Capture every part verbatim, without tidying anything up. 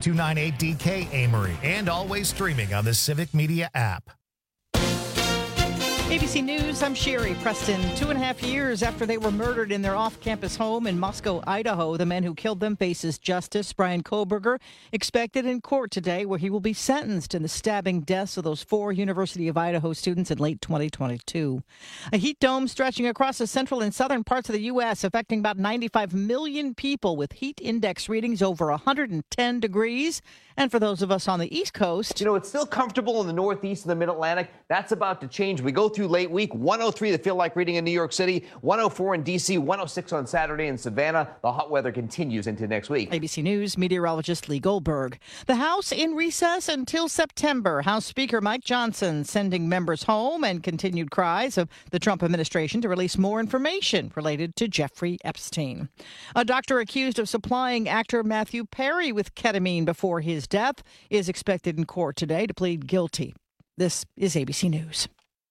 two nine eight D K Amory, and always streaming on the Civic Media app. A B C News, I'm Sherry Preston. Two and a half years after they were murdered in their off-campus home in Moscow, Idaho, the man who killed them faces justice. Brian Kohberger expected in court today, where he will be sentenced in the stabbing deaths of those four University of Idaho students in late twenty twenty-two. A heat dome stretching across the central and southern parts of the U S, affecting about ninety-five million people with heat index readings over one hundred ten degrees. And for those of us on the East Coast, you know, it's still comfortable in the Northeast and the Mid-Atlantic. That's about to change. We go through late week. one oh three, the feel-like reading in New York City, one oh four in D C, one oh six on Saturday in Savannah. The hot weather continues into next week. A B C News meteorologist Lee Goldberg. The House in recess until September. House Speaker Mike Johnson sending members home, and continued cries of the Trump administration to release more information related to Jeffrey Epstein. A doctor accused of supplying actor Matthew Perry with ketamine before his death is expected in court today to plead guilty. This is A B C News.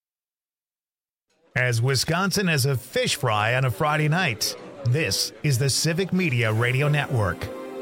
As Wisconsin as a fish fry on a Friday night, this is the Civic Media Radio Network.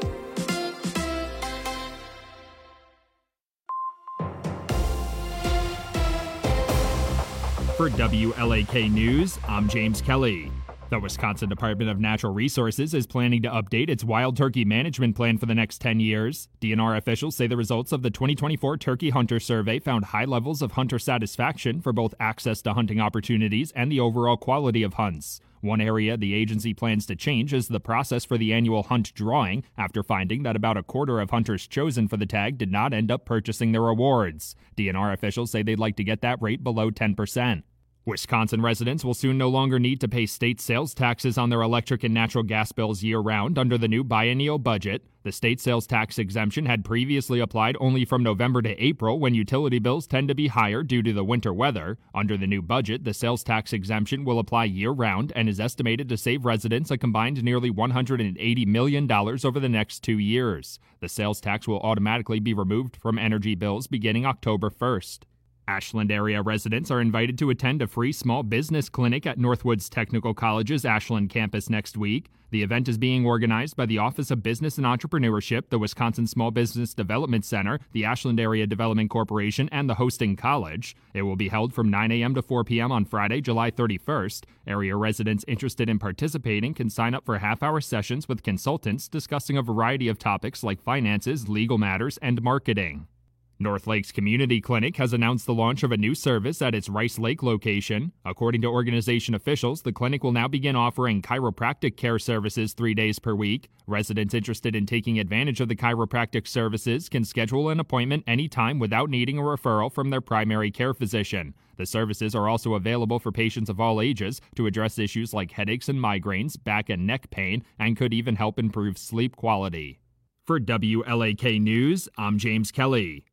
For W L A K News, I'm James Kelly. The Wisconsin Department of Natural Resources is planning to update its wild turkey management plan for the next ten years. D N R officials say the results of the twenty twenty-four Turkey Hunter Survey found high levels of hunter satisfaction for both access to hunting opportunities and the overall quality of hunts. One area the agency plans to change is the process for the annual hunt drawing, after finding that about a quarter of hunters chosen for the tag did not end up purchasing their awards. D N R officials say they'd like to get that rate below ten percent. Wisconsin residents will soon no longer need to pay state sales taxes on their electric and natural gas bills year-round under the new biennial budget. The state sales tax exemption had previously applied only from November to April, when utility bills tend to be higher due to the winter weather. Under the new budget, the sales tax exemption will apply year-round and is estimated to save residents a combined nearly one hundred eighty million dollars over the next two years. The sales tax will automatically be removed from energy bills beginning October first. Ashland area residents are invited to attend a free small business clinic at Northwoods Technical College's Ashland campus next week. The event is being organized by the Office of Business and Entrepreneurship, the Wisconsin Small Business Development Center, the Ashland Area Development Corporation, and the hosting college. It will be held from nine a.m. to four p.m. on Friday, July thirty-first. Area residents interested in participating can sign up for half-hour sessions with consultants discussing a variety of topics like finances, legal matters, and marketing. North Lakes Community Clinic has announced the launch of a new service at its Rice Lake location. According to organization officials, the clinic will now begin offering chiropractic care services three days per week. Residents interested in taking advantage of the chiropractic services can schedule an appointment anytime without needing a referral from their primary care physician. The services are also available for patients of all ages to address issues like headaches and migraines, back and neck pain, and could even help improve sleep quality. For W L A K News, I'm James Kelly.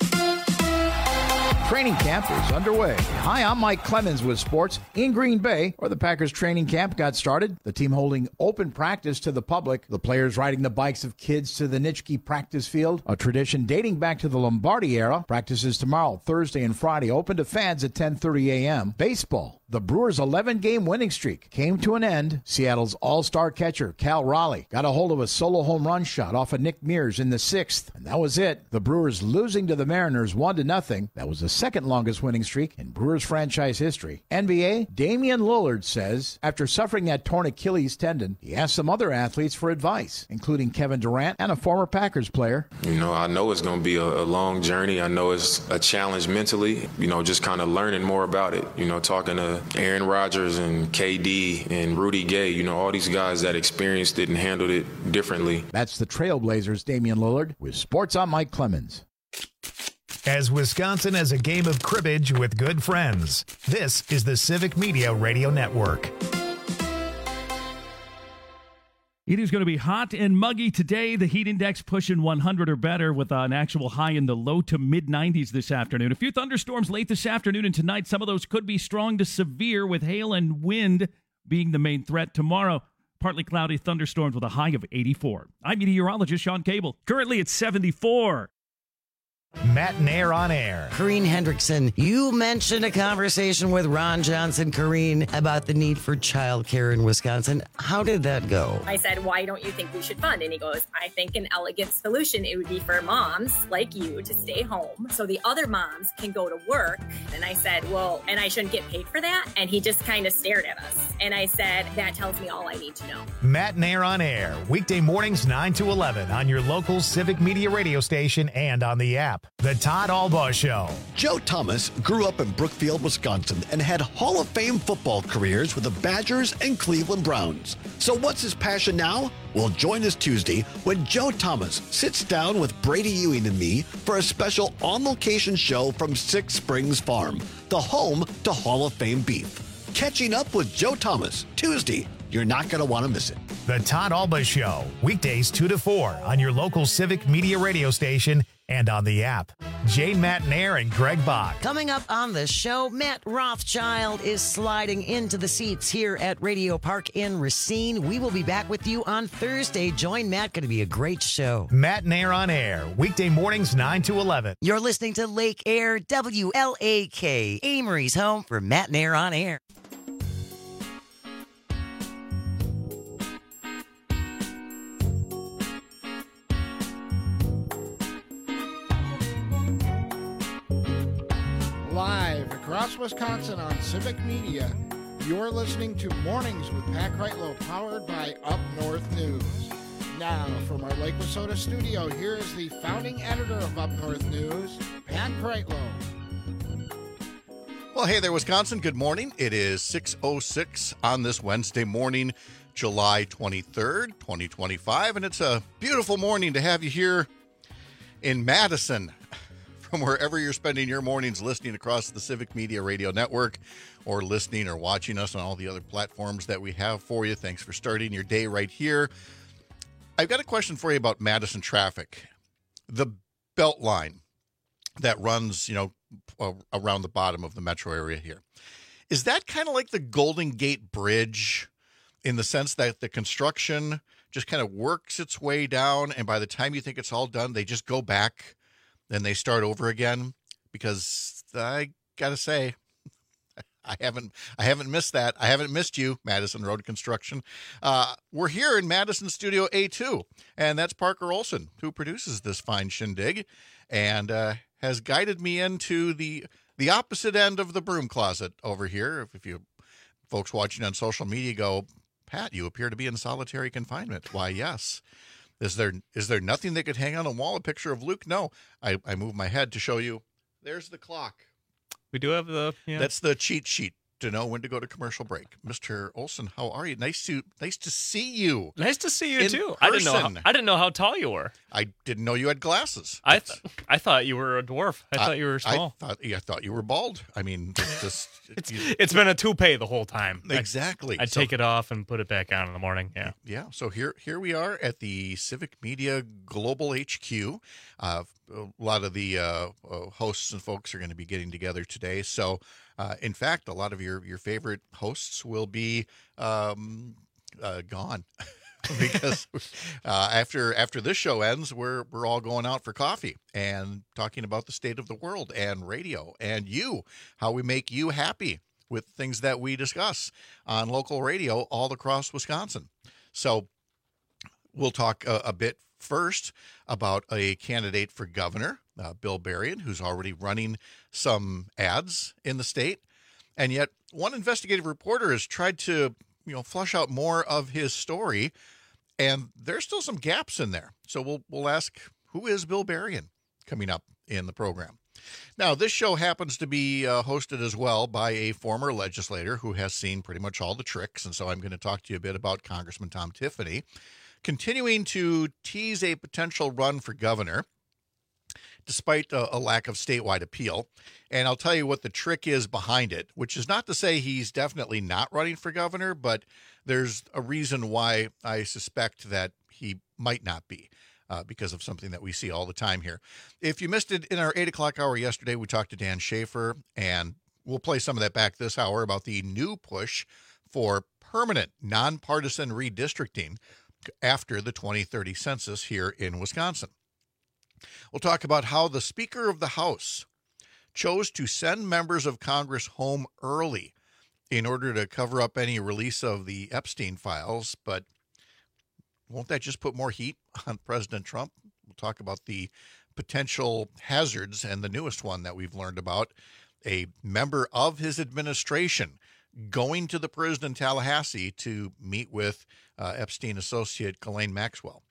Training camp is underway. Hi, I'm Mike Clemens with sports. In Green Bay, where the Packers training camp got started, the team holding open practice to the public, the players riding the bikes of kids to the Nitschke practice field, a tradition dating back to the Lombardi era. Practices tomorrow, Thursday and Friday, open to fans at ten thirty a.m. Baseball. The Brewers' eleven-game winning streak came to an end. Seattle's all-star catcher, Cal Raleigh, got a hold of a solo home run shot off of Nick Mears in the sixth, and that was it. The Brewers losing to the Mariners one to nothing. That was the second longest winning streak in Brewers franchise history. N B A, Damian Lillard says after suffering that torn Achilles tendon, he asked some other athletes for advice, including Kevin Durant and a former Packers player. You know, I know it's going to be a, a long journey. I know it's a challenge mentally, you know, just kind of learning more about it. You know, talking to Aaron Rodgers and K D and Rudy Gay, you know, all these guys that experienced it and handled it differently. That's the Trailblazers' Damian Lillard with Sports on Mike Clemens. As Wisconsin as a game of cribbage with good friends, this is the Civic Media Radio Network. It is going to be hot and muggy today. The heat index pushing one hundred or better with an actual high in the low to mid nineties this afternoon. A few thunderstorms late this afternoon and tonight. Some of those could be strong to severe, with hail and wind being the main threat. Tomorrow, partly cloudy thunderstorms with a high of eighty-four. I'm meteorologist Sean Cable. Currently it's seventy-four. Matt Nair on air. Corrine Hendrickson, you mentioned a conversation with Ron Johnson, Corrine, about the need for childcare in Wisconsin. How did that go? I said, why don't you think we should fund? And he goes, I think an elegant solution, it would be for moms like you to stay home so the other moms can go to work. And I said, well, and I shouldn't get paid for that? And he just kind of stared at us. And I said, that tells me all I need to know. Matt Nair on air, weekday mornings nine to eleven on your local Civic Media radio station and on the app. The Todd Albaugh Show. Joe Thomas grew up in Brookfield, Wisconsin, and had Hall of Fame football careers with the Badgers and Cleveland Browns. So what's his passion now? Well, join us Tuesday when Joe Thomas sits down with Brady Ewing and me for a special on-location show from Six Springs Farm, the home to Hall of Fame beef. Catching up with Joe Thomas, Tuesday. You're not going to want to miss it. The Todd Albaugh Show, weekdays two to four on your local Civic Media radio station and on the app. Jane Matt Nair and Greg Bach. Coming up on the show, Matt Rothschild is sliding into the seats here at Radio Park in Racine. We will be back with you on Thursday. Join Matt. Going to be a great show. Matt Nair on air, weekday mornings nine to eleven. You're listening to Lake Air, W L A K, Amory's home for Matt Nair on air. Live across Wisconsin on Civic Media, you're listening to Mornings with Pat Kreitlow, powered by Up North News. Now, from our Lake Wissota studio, here is the founding editor of Up North News, Pat Kreitlow. Well, hey there, Wisconsin. Good morning. It is six oh six on this Wednesday morning, July twenty-third, twenty twenty-five, and it's a beautiful morning to have you here in Madison. From wherever you're spending your mornings listening across the Civic Media Radio Network or listening or watching us on all the other platforms that we have for you. Thanks for starting your day right here. I've got a question for you about Madison traffic. The belt line that runs, you know, around the bottom of the metro area here. Is that kind of like the Golden Gate Bridge in the sense that the construction just kind of works its way down, and by the time you think it's all done, they just go back then they start over again? Because I gotta say, I haven't I haven't missed that. I haven't missed you, Madison Road Construction. Uh, we're here in Madison Studio A two, and that's Parker Olson, who produces this fine shindig, and uh, has guided me into the the opposite end of the broom closet over here. If, if you folks watching on social media go, Pat, you appear to be in solitary confinement. Why, yes. Is there is there nothing that could hang on a wall, a picture of Luke? No. I, I move my head to show you. There's the clock. We do have the... Yeah. That's the cheat sheet to know when to go to commercial break. Mister Olson, how are you? Nice to nice to see you. Nice to see you, in too. person. I didn't know how, I didn't know how tall you were. I didn't know you had glasses. I th- I thought you were a dwarf. I, I thought you were small. I thought, yeah, I thought you were bald. I mean, it's just... it's, you, it's been a toupee the whole time. Exactly. I, I'd so, take it off and put it back on in the morning. Yeah. Yeah. So here here we are at the Civic Media Global H Q. Uh, a lot of the uh, uh, hosts and folks are going to be getting together today. So, uh, in fact, a lot of your, your favorite hosts will be um, uh, gone because uh, after after this show ends, we're we're all going out for coffee and talking about the state of the world and radio and you, how we make you happy with things that we discuss on local radio all across Wisconsin. So we'll talk a, a bit first about a candidate for governor, uh, Bill Berrien, who's already running some ads in the state. And yet one investigative reporter has tried to, you know, flush out more of his story, and there's still some gaps in there. So we'll we'll ask, who is Bill Berrien, coming up in the program. Now, this show happens to be uh, hosted as well by a former legislator who has seen pretty much all the tricks, and so I'm going to talk to you a bit about Congressman Tom Tiffany, continuing to tease a potential run for governor, despite a, a lack of statewide appeal. And I'll tell you what the trick is behind it, which is not to say he's definitely not running for governor, but there's a reason why I suspect that he might not be. Uh, because of something that we see all the time here. If you missed it in our eight o'clock hour yesterday, we talked to Dan Schaefer, and we'll play some of that back this hour about the new push for permanent nonpartisan redistricting after the twenty thirty census here in Wisconsin. We'll talk about how the Speaker of the House chose to send members of Congress home early in order to cover up any release of the Epstein files. But won't that just put more heat on President Trump? We'll talk about the potential hazards, and the newest one that we've learned about, a member of his administration going to the prison in Tallahassee to meet with uh, Epstein associate Ghislaine Maxwell.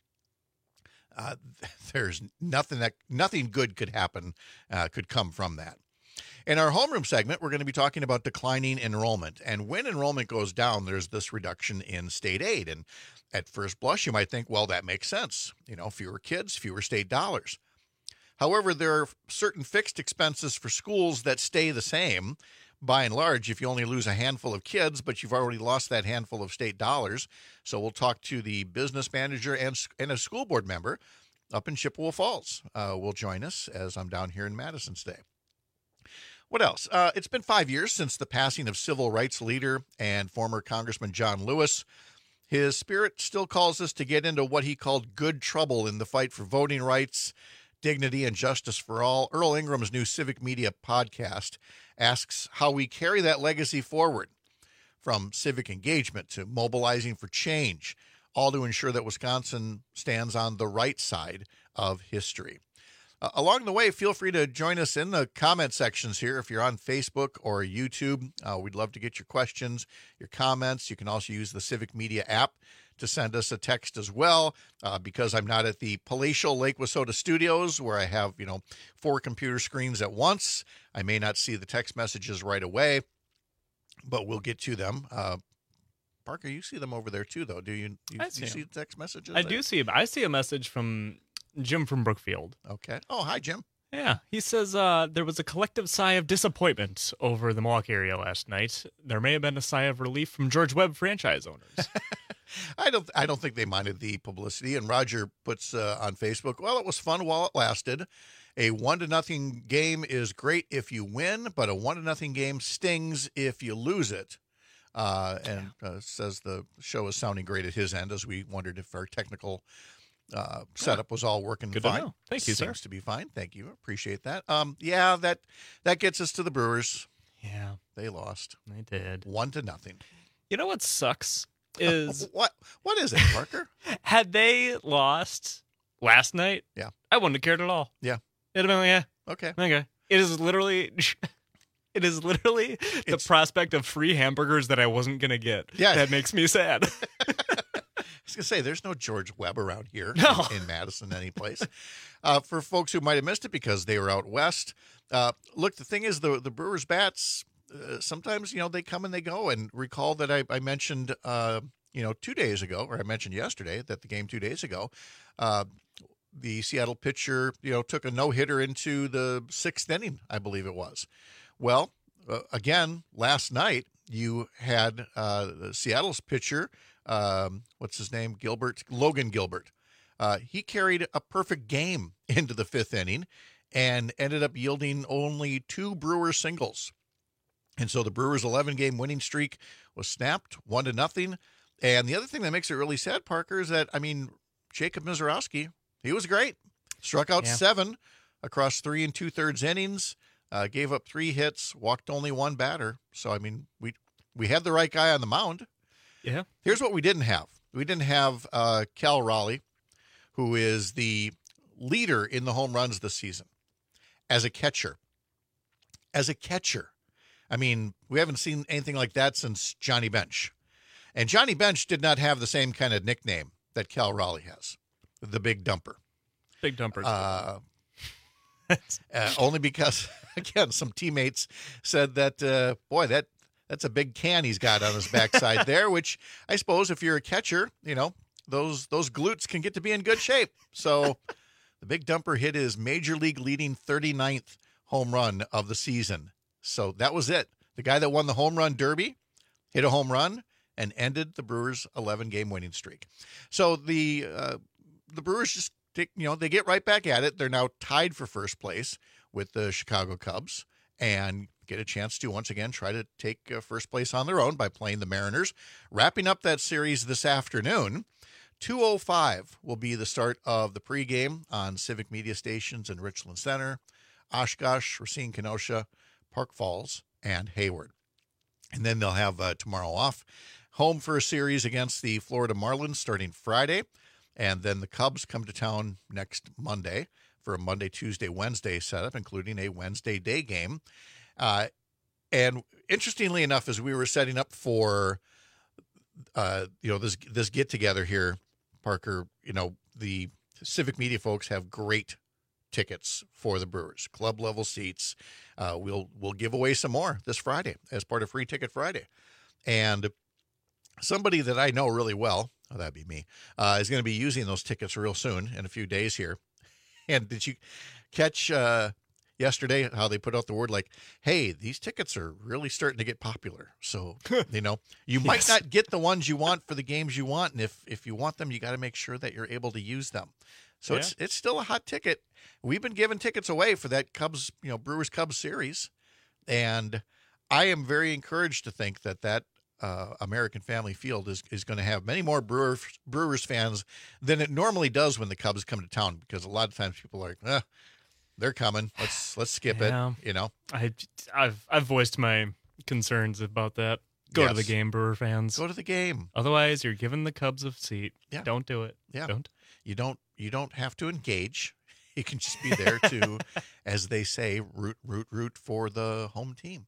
Uh, there's nothing that nothing good could happen, uh, could come from that. In our homeroom segment, we're going to be talking about declining enrollment. And when enrollment goes down, there's this reduction in state aid. And at first blush, you might think, well, that makes sense. You know, fewer kids, fewer state dollars. However, there are certain fixed expenses for schools that stay the same. By and large, if you only lose a handful of kids, but you've already lost that handful of state dollars. So we'll talk to the business manager and, and a school board member up in Chippewa Falls. Uh, will join us as I'm down here in Madison today. What else? Uh, it's been five years since the passing of civil rights leader and former Congressman John Lewis. His spirit still calls us to get into what he called good trouble in the fight for voting rights, dignity, and justice for all. Earl Ingram's new Civic Media podcast asks how we carry that legacy forward, from civic engagement to mobilizing for change, all to ensure that Wisconsin stands on the right side of history. Uh, along the way, feel free to join us in the comment sections here. If you're on Facebook or YouTube, uh, we'd love to get your questions, your comments. You can also use the Civic Media app to send us a text as well. Uh, because I'm not at the palatial Lake Wissota studios where I have, you know, four computer screens at once, I may not see the text messages right away, but we'll get to them. Uh, Parker, you see them over there too, though. Do you? you I see, you see them. the text messages? I do see them. I see a message from Jim from Brookfield. Okay. Oh, hi, Jim. Yeah, he says uh, there was a collective sigh of disappointment over the Milwaukee area last night. There may have been a sigh of relief from George Webb franchise owners. I don't. I don't think they minded the publicity. And Roger puts uh, on Facebook, "Well, it was fun while it lasted. A one to nothing game is great if you win, but a one to nothing game stings if you lose it." Uh, and uh, says the show is sounding great at his end, as we wondered if our technical uh, setup was all working Good fine. to know. Thank you, sir. Seems to be fine. Thank you. Appreciate that. Um, yeah, that that gets us to the Brewers. Yeah, they lost. They did. One to nothing. You know what sucks is what? What is it, Parker? Had they lost last night, yeah, I wouldn't have cared at all. Yeah, it'd have been like, yeah, okay, okay. It is literally. It is literally the it's, prospect of free hamburgers that I wasn't going to get. Yeah. That makes me sad. I was going to say, there's no George Webb around here no. in, in Madison anyplace. Uh, for folks who might have missed it because they were out west, uh, look, the thing is, the, the Brewers bats, uh, sometimes, you know, they come and they go. And recall that I, I mentioned, uh, you know, two days ago, or I mentioned yesterday that the game two days ago, uh, the Seattle pitcher, you know, took a no-hitter into the sixth inning, I believe it was. Well, uh, again, last night you had uh, Seattle's pitcher, um, what's his name, Gilbert, Logan Gilbert. Uh, he carried a perfect game into the fifth inning and ended up yielding only two Brewers singles. And so the Brewers' eleven-game winning streak was snapped, one to nothing. And the other thing that makes it really sad, Parker, is that, I mean, Jacob Misiorowski, he was great. Struck out yeah. seven across three and two-thirds innings. Uh, gave up three hits, walked only one batter. So, I mean, we we had the right guy on the mound. Yeah. Here's what we didn't have. We didn't have uh, Cal Raleigh, who is the leader in the home runs this season, as a catcher. As a catcher. I mean, we haven't seen anything like that since Johnny Bench. And Johnny Bench did not have the same kind of nickname that Cal Raleigh has, the Big Dumper. Big Dumper. Uh, uh, only because, again, some teammates said that, uh, boy, that that's a big can he's got on his backside there, which I suppose if you're a catcher, you know, those those glutes can get to be in good shape. So the Big Dumper hit his major league leading thirty-ninth home run of the season. So that was it. The guy that won the home run derby hit a home run and ended the Brewers' eleven-game winning streak. So the uh, the Brewers just, you know, they get right back at it. They're now tied for first place with the Chicago Cubs and get a chance to once again try to take uh, first place on their own by playing the Mariners, wrapping up that series this afternoon two oh five will be the start of the pregame on Civic Media stations in Richland Center, Oshkosh, Racine, Kenosha, Park Falls, and Hayward. And then they'll have uh, tomorrow off, home for a series against the Florida Marlins starting Friday. And then the Cubs come to town next Monday for a Monday, Tuesday, Wednesday setup, including a Wednesday day game. Uh, and interestingly enough, as we were setting up for, uh, you know, this this get together here, Parker, you know, the Civic Media folks have great tickets for the Brewers, club level seats. Uh, we'll we'll give away some more this Friday as part of Free Ticket Friday, and somebody that I know really well, oh, that'd be me, uh, is going to be using those tickets real soon in a few days here. And did you catch uh, yesterday how they put out the word like, hey, these tickets are really starting to get popular. So, you know, you might Yes. not get the ones you want for the games you want. And if, if you want them, you got to make sure that you're able to use them. So Yeah. it's it's still a hot ticket. We've been giving tickets away for that Cubs, you know, Brewers Cubs series. And I am very encouraged to think that that uh, American Family Field is, is going to have many more Brewers, Brewers fans than it normally does when the Cubs come to town, because a lot of times people are like, eh, they're coming. Let's let's skip Yeah. it. You know, I, I've I've voiced my concerns about that. Go to the Yes. game, Brewer fans. Go to the game. Otherwise, you're giving the Cubs a seat. Yeah. Don't do it. Yeah. Don't. You don't you don't have to engage. You can just be there to, as they say, root root root for the home team.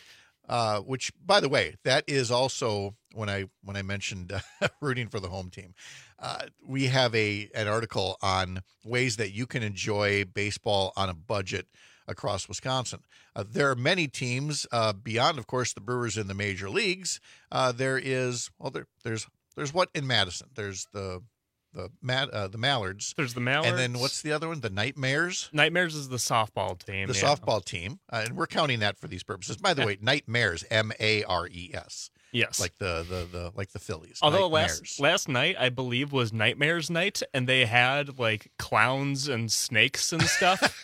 Uh, which, by the way, that is also when I when I mentioned uh, rooting for the home team. Uh, we have a an article on ways that you can enjoy baseball on a budget across Wisconsin. Uh, there are many teams uh, beyond, of course, the Brewers in the major leagues. Uh, there is well, there there's there's what in Madison. There's the the Mad, uh, the Mallards. There's the Mallards. And then what's the other one? The Nightmares. Nightmares is the softball team. The yeah. softball team, uh, and we're counting that for these purposes. By the way, Nightmares, M A R E S. Yes. Like the the the like the Phillies. Although Nightmares. last last night I believe was Nightmares night, and they had like clowns and snakes and stuff.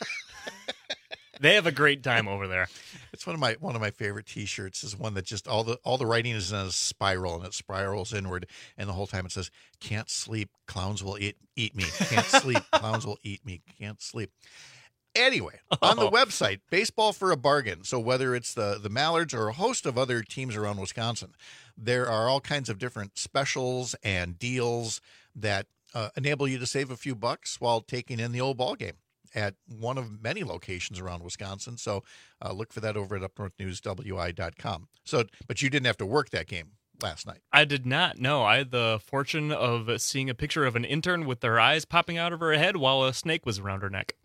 They have a great time over there. It's one of my one of my favorite T-shirts. Is one that just all the all the writing is in a spiral, and it spirals inward, and the whole time it says, "Can't sleep, clowns will eat eat me. Can't sleep, clowns will eat me. Can't sleep." Anyway, on the Oh. website, Baseball for a Bargain. So whether it's the the Mallards or a host of other teams around Wisconsin, there are all kinds of different specials and deals that uh, enable you to save a few bucks while taking in the old ball game at one of many locations around Wisconsin. So uh, look for that over at up north news w i dot com. So, but you didn't have to work that game last night. I did not know. I had the fortune of seeing a picture of an intern with their eyes popping out of her head while a snake was around her neck.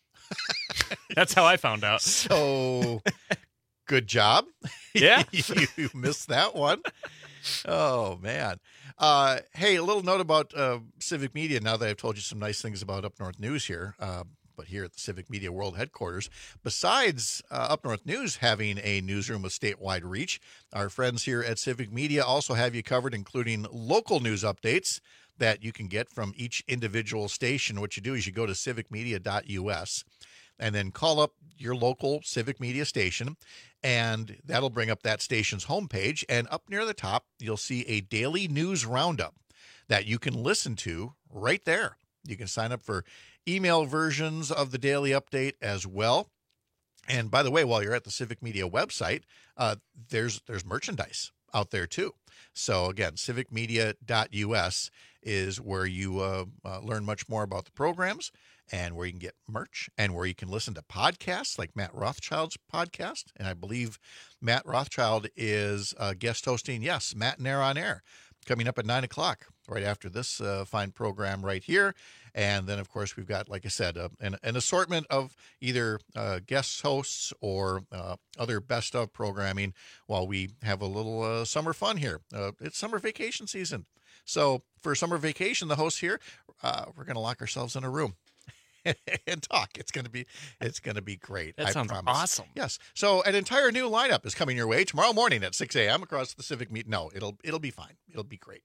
That's how I found out. So good job. Yeah. You missed that one. Oh, man. Uh, hey, a little note about uh, Civic Media now that I've told you some nice things about Up North News here. Uh, but here at the Civic Media World Headquarters, besides uh, Up North News having a newsroom with statewide reach, our friends here at Civic Media also have you covered, including local news updates that you can get from each individual station. What you do is you go to civic media dot u s and then call up your local Civic Media station, and that'll bring up that station's homepage. And up near the top, you'll see a daily news roundup that you can listen to right there. You can sign up for email versions of the daily update as well. And by the way, while you're at the Civic Media website, uh, there's there's merchandise out there too. So again, civic media dot u s is where you uh, uh, learn much more about the programs, and where you can get merch, and where you can listen to podcasts like Matt Rothschild's podcast. And I believe Matt Rothschild is uh, guest hosting, yes, Matt and Air on Air, coming up at nine o'clock, right after this uh, fine program right here. And then, of course, we've got, like I said, uh, an, an assortment of either uh, guest hosts or uh, other best of programming while we have a little uh, summer fun here. Uh, it's summer vacation season. So for summer vacation, the hosts here, uh, we're going to lock ourselves in a room and talk. It's going to be, it's going to be great. That I sounds promise. awesome. Yes. So an entire new lineup is coming your way tomorrow morning at six a.m. across the Civic Meet. No, it'll, it'll be fine. It'll be great.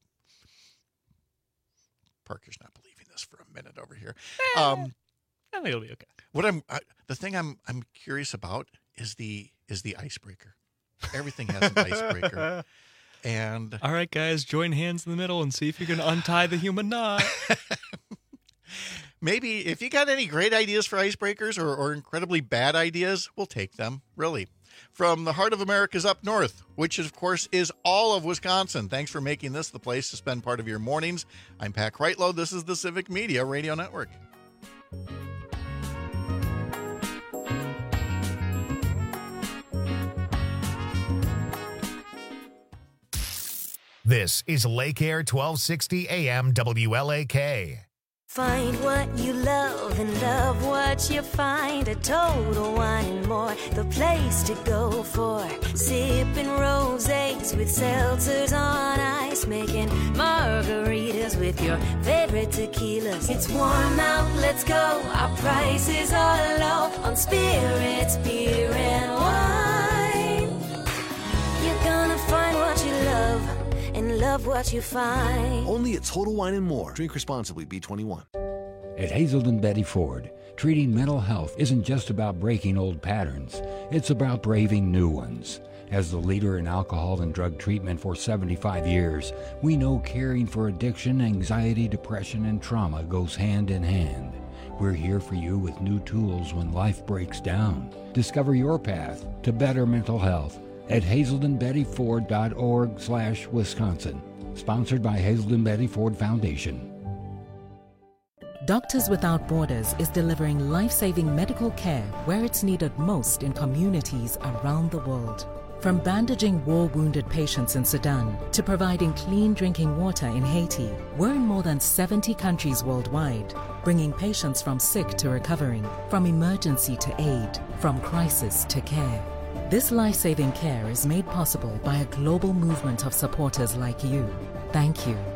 Parker's not believing this for a minute over here. Um, I think it'll be okay. what I'm, I, the thing I'm, I'm curious about is the, is the icebreaker. Everything has an icebreaker. And all right, guys, join hands in the middle and see if you can untie the human knot. Maybe if you got any great ideas for icebreakers or, or incredibly bad ideas, we'll take them, really. From the heart of America's up north, which of course is all of Wisconsin. Thanks for making this the place to spend part of your mornings. I'm Pat Kreitlow. This is the Civic Media Radio Network. This is Lake Air twelve sixty A M W L A K. Find what you love and love what you find. A Total Wine and More, the place to go for sipping rosés with seltzers on ice, making margaritas with your favorite tequilas. It's warm out, let's go. Our prices are low on spirits, beer, and wine. You're gonna find what you love and love what you find. Only at Total Wine and More. Drink responsibly. B twenty-one. At Hazelden Betty Ford, treating mental health isn't just about breaking old patterns. It's about braving new ones. As the leader in alcohol and drug treatment for seventy-five years, we know caring for addiction, anxiety, depression, and trauma goes hand in hand. We're here for you with new tools when life breaks down. Discover your path to better mental health at hazelden betty ford dot org slash Wisconsin. Sponsored by Hazelden Betty Ford Foundation. Doctors Without Borders is delivering life-saving medical care where it's needed most in communities around the world. From bandaging war-wounded patients in Sudan to providing clean drinking water in Haiti, we're in more than seventy countries worldwide, bringing patients from sick to recovering, from emergency to aid, from crisis to care. This life-saving care is made possible by a global movement of supporters like you. Thank you.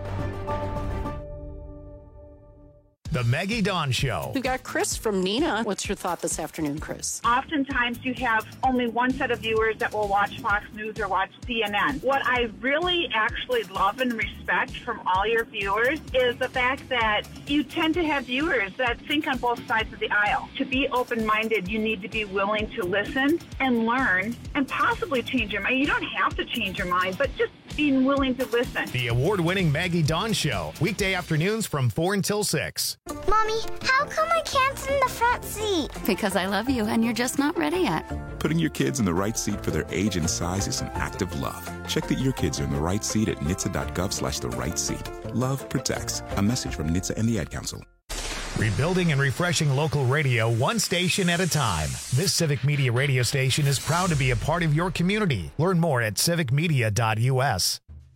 The Maggie Dawn Show. We've got Chris from Neenah. What's your thought this afternoon, Chris? Oftentimes you have only one set of viewers that will watch Fox News or watch C N N. What I really actually love and respect from all your viewers is the fact that you tend to have viewers that think on both sides of the aisle. To be open-minded, you need to be willing to listen and learn and possibly change your mind. You don't have to change your mind, but just being willing to listen. The award-winning Maggie Dawn Show, weekday afternoons from four until six. Mommy, how come I can't sit in the front seat? Because I love you and you're just not ready yet. Putting your kids in the right seat for their age and size is an act of love. Check that your kids are in the right seat at N H T S A dot gov slash the right seat. Love protects. A message from N H T S A and the Ad Council. Rebuilding and refreshing local radio one station at a time. This Civic Media radio station is proud to be a part of your community. Learn more at civic media dot U S.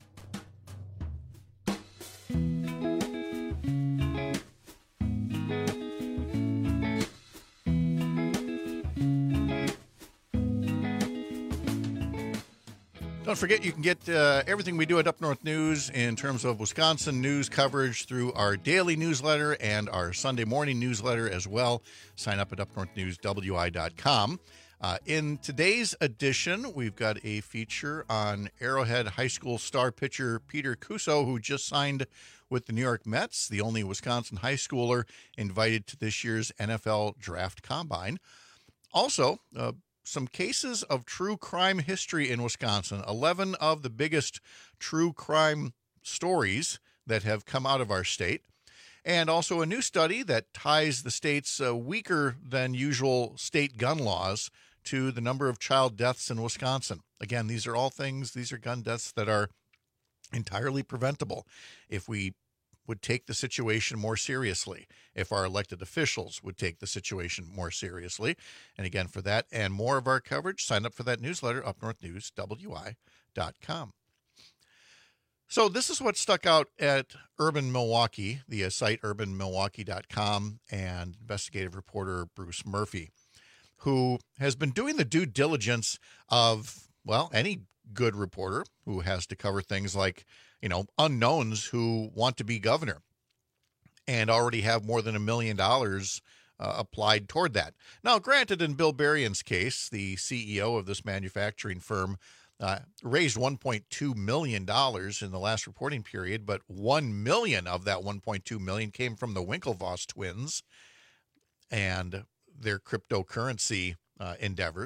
Don't forget, you can get uh, everything we do at Up North News in terms of Wisconsin news coverage through our daily newsletter and our Sunday morning newsletter as well. Sign up at up north news w i dot com. Uh, in today's edition, we've got a feature on Arrowhead High School star pitcher Peter Cuso, who just signed with the New York Mets, the only Wisconsin high schooler invited to this year's N F L Draft Combine. Also, uh, some cases of true crime history in Wisconsin. eleven of the biggest true crime stories that have come out of our state. And also a new study that ties the state's uh, weaker than usual state gun laws to the number of child deaths in Wisconsin. Again, these are all things, these are gun deaths that are entirely preventable if we would take the situation more seriously, if our elected officials would take the situation more seriously. And again, for that and more of our coverage, sign up for that newsletter, up north news w i dot com. So this is what stuck out at Urban Milwaukee, the site urban milwaukee dot com, and investigative reporter Bruce Murphy, who has been doing the due diligence of, well, any good reporter who has to cover things like, you know, unknowns who want to be governor and already have more than a million dollars uh, applied toward that. Now, granted, in Bill Berrien's case, the C E O of this manufacturing firm uh, raised one point two million dollars in the last reporting period, but one million dollars of that one point two million dollars came from the Winklevoss twins and their cryptocurrency uh, endeavors.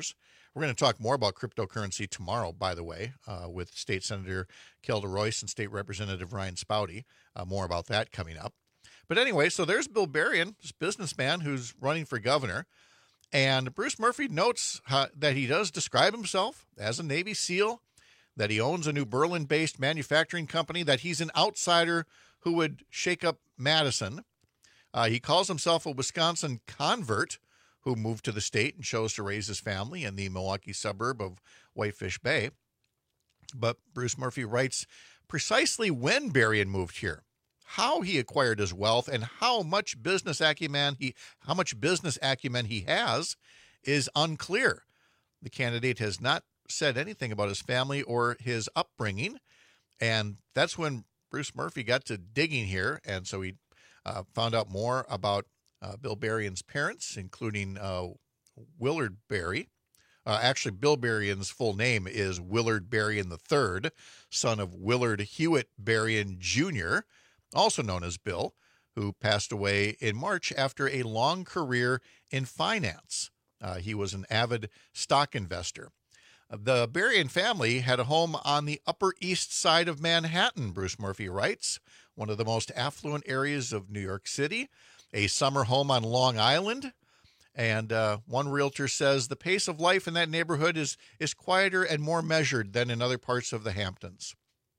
We're going to talk more about cryptocurrency tomorrow, by the way, uh, with State Senator Kelda Royce and State Representative Ryan Spouty. Uh, more about that coming up. But anyway, so there's Bill Berrien, this businessman who's running for governor. And Bruce Murphy notes how, that he does describe himself as a Navy SEAL, that he owns a New Berlin-based manufacturing company, that he's an outsider who would shake up Madison. Uh, he calls himself a Wisconsin convert who moved to the state and chose to raise his family in the Milwaukee suburb of Whitefish Bay. But Bruce Murphy writes precisely when Berrien moved here, how he acquired his wealth, and how much business acumen he how much business acumen he has is unclear. The candidate has not said anything about his family or his upbringing, and that's when Bruce Murphy got to digging here, and so he uh, found out more about uh, Bill Berrien's parents, including uh, Willard Berry. Uh, actually, Bill Berrien's full name is Willard Berrien the third, son of Willard Hewitt Berrien Junior, also known as Bill, who passed away in March after a long career in finance. Uh, he was an avid stock investor. The Berrien family had a home on the Upper East Side of Manhattan, Bruce Murphy writes, one of the most affluent areas of New York City, a summer home on Long Island. And uh, one realtor says the pace of life in that neighborhood is, is quieter and more measured than in other parts of the Hamptons.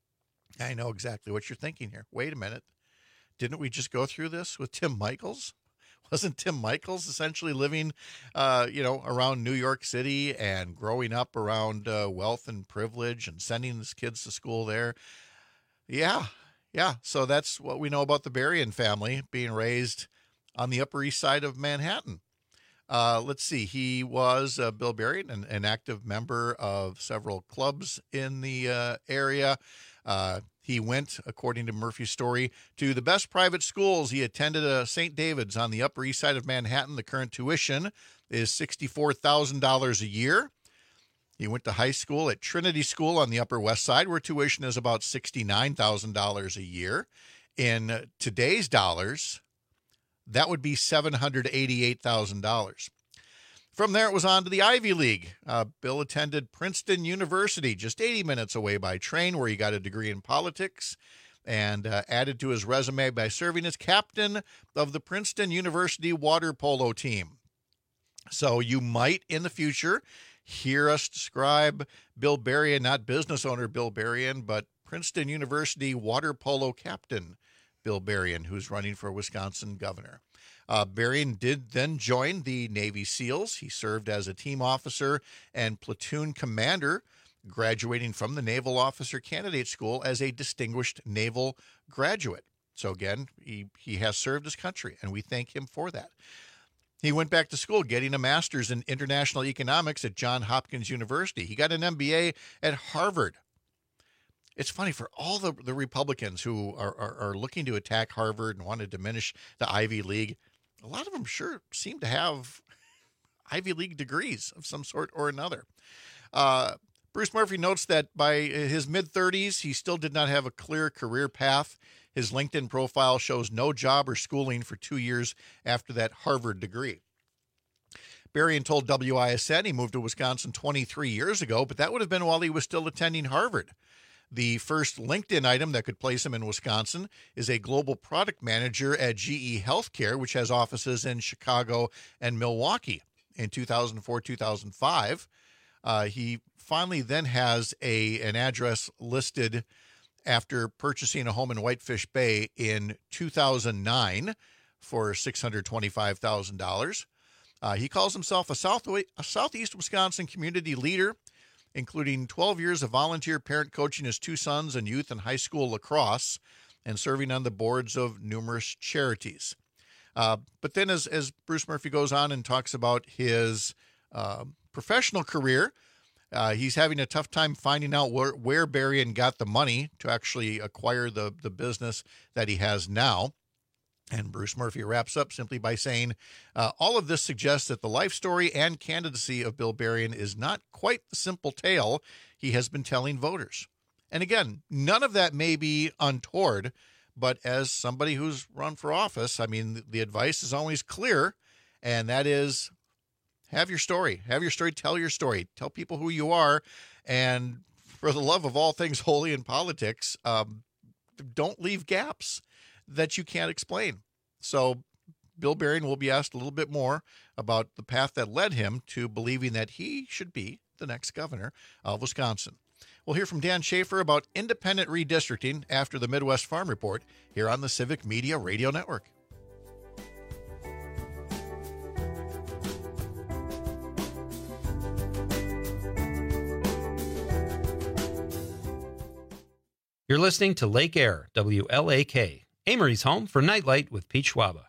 I know exactly what you're thinking here. Wait a minute. Didn't we just go through this with Tim Michaels? Wasn't Tim Michaels essentially living, uh, you know, around New York City and growing up around uh, wealth and privilege and sending his kids to school there? Yeah, yeah. So that's what we know about the Berrien family being raised on the Upper East Side of Manhattan. Uh, let's see. He was, uh, Bill Berrien, an, an active member of several clubs in the uh, area. Uh, he went, according to Murphy's story, to the best private schools. He attended uh, Saint David's on the Upper East Side of Manhattan. The current tuition is sixty-four thousand dollars a year. He went to high school at Trinity School on the Upper West Side, where tuition is about sixty-nine thousand dollars a year. In today's dollars, that would be seven hundred eighty-eight thousand dollars. From there, it was on to the Ivy League. Uh, Bill attended Princeton University, just eighty minutes away by train, where he got a degree in politics and uh, added to his resume by serving as captain of the Princeton University water polo team. So you might, in the future, hear us describe Bill Berrien, not business owner Bill Berrien, but Princeton University water polo captain Bill Berrien, who's running for Wisconsin governor. Uh, Berrien did then join the Navy SEALs. He served as a team officer and platoon commander, graduating from the Naval Officer Candidate School as a distinguished naval graduate. So again, he, he has served his country, and we thank him for that. He went back to school, getting a master's in international economics at Johns Hopkins University. He got an M B A at Harvard. It's funny, for all the, the Republicans who are, are, are looking to attack Harvard and want to diminish the Ivy League, a lot of them sure seem to have Ivy League degrees of some sort or another. Uh, Bruce Murphy notes that by his mid-thirties, he still did not have a clear career path. His LinkedIn profile shows no job or schooling for two years after that Harvard degree. Berrien told W I S N he moved to Wisconsin twenty-three years ago, but that would have been while he was still attending Harvard. The first LinkedIn item that could place him in Wisconsin is a global product manager at G E Healthcare, which has offices in Chicago and Milwaukee. In two thousand four, two thousand five, uh, he finally then has a an address listed after purchasing a home in Whitefish Bay in two thousand nine for six hundred twenty-five thousand dollars. Uh, he calls himself a, South, a Southeast Wisconsin community leader, including twelve years of volunteer parent coaching his two sons in youth and high school lacrosse and serving on the boards of numerous charities. Uh, but then as, as Bruce Murphy goes on and talks about his uh, professional career, uh, he's having a tough time finding out where, where Berrien got the money to actually acquire the, the business that he has now. And Bruce Murphy wraps up simply by saying, uh, all of this suggests that the life story and candidacy of Bill Berrien is not quite the simple tale he has been telling voters. And again, none of that may be untoward, but as somebody who's run for office, I mean, the advice is always clear, and that is Have your story. Have your story. Tell your story. Tell people who you are. And for the love of all things holy in politics, um, don't leave gaps that you can't explain. So Bill Berrien will be asked a little bit more about the path that led him to believing that he should be the next governor of Wisconsin. We'll hear from Dan Schaefer about independent redistricting after the Midwest Farm Report here on the Civic Media Radio Network. You're listening to Lake Air, W L A K, Amory's home for Nightlight with Pete Schwaba.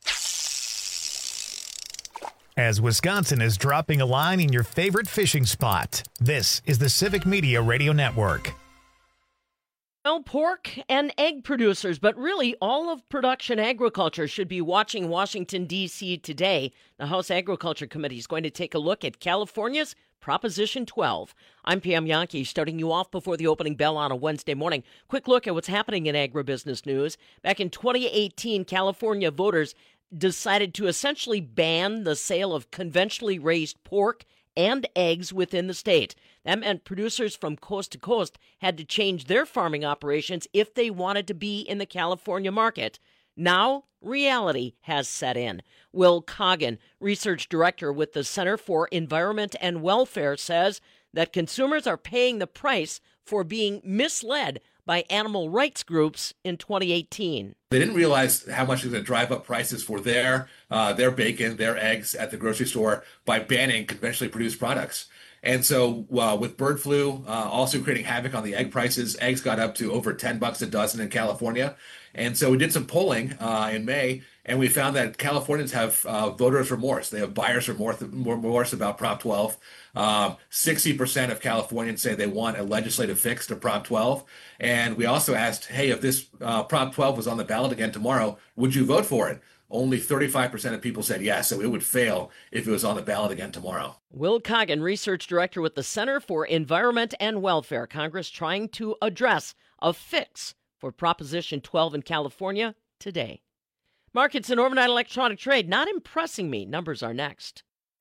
As Wisconsin is dropping a line in your favorite fishing spot, this is the Civic Media Radio Network. Well, pork and egg producers, but really all of production agriculture should be watching Washington, D C today. The House Agriculture Committee is going to take a look at California's Proposition twelve. I'm Pam Yankee, starting you off before the opening bell on a Wednesday morning. Quick look at what's happening in agribusiness news. Back in twenty eighteen, California voters decided to essentially ban the sale of conventionally raised pork and eggs within the state. That meant producers from coast to coast had to change their farming operations if they wanted to be in the California market. Now, reality has set in. Will Coggin, research director with the Center for Environment and Welfare, says that consumers are paying the price for being misled by animal rights groups in twenty eighteen. They didn't realize how much it was going to drive up prices for their uh, their bacon, their eggs at the grocery store by banning conventionally produced products. And so uh, with bird flu uh, also creating havoc on the egg prices, eggs got up to over ten bucks a dozen in California. And so we did some polling uh, in May, and we found that Californians have uh, voters' remorse. They have buyer's remorse, remorse about Prop twelve. Um, sixty percent of Californians say they want a legislative fix to Prop twelve. And we also asked, hey, if this uh, Prop twelve was on the ballot again tomorrow, would you vote for it? Only thirty-five percent of people said yes, so it would fail if it was on the ballot again tomorrow. Will Coggin, research director with the Center for Environment and Welfare, Congress trying to address a fix for Proposition twelve in California today. Markets and overnight electronic trade not impressing me. Numbers are next.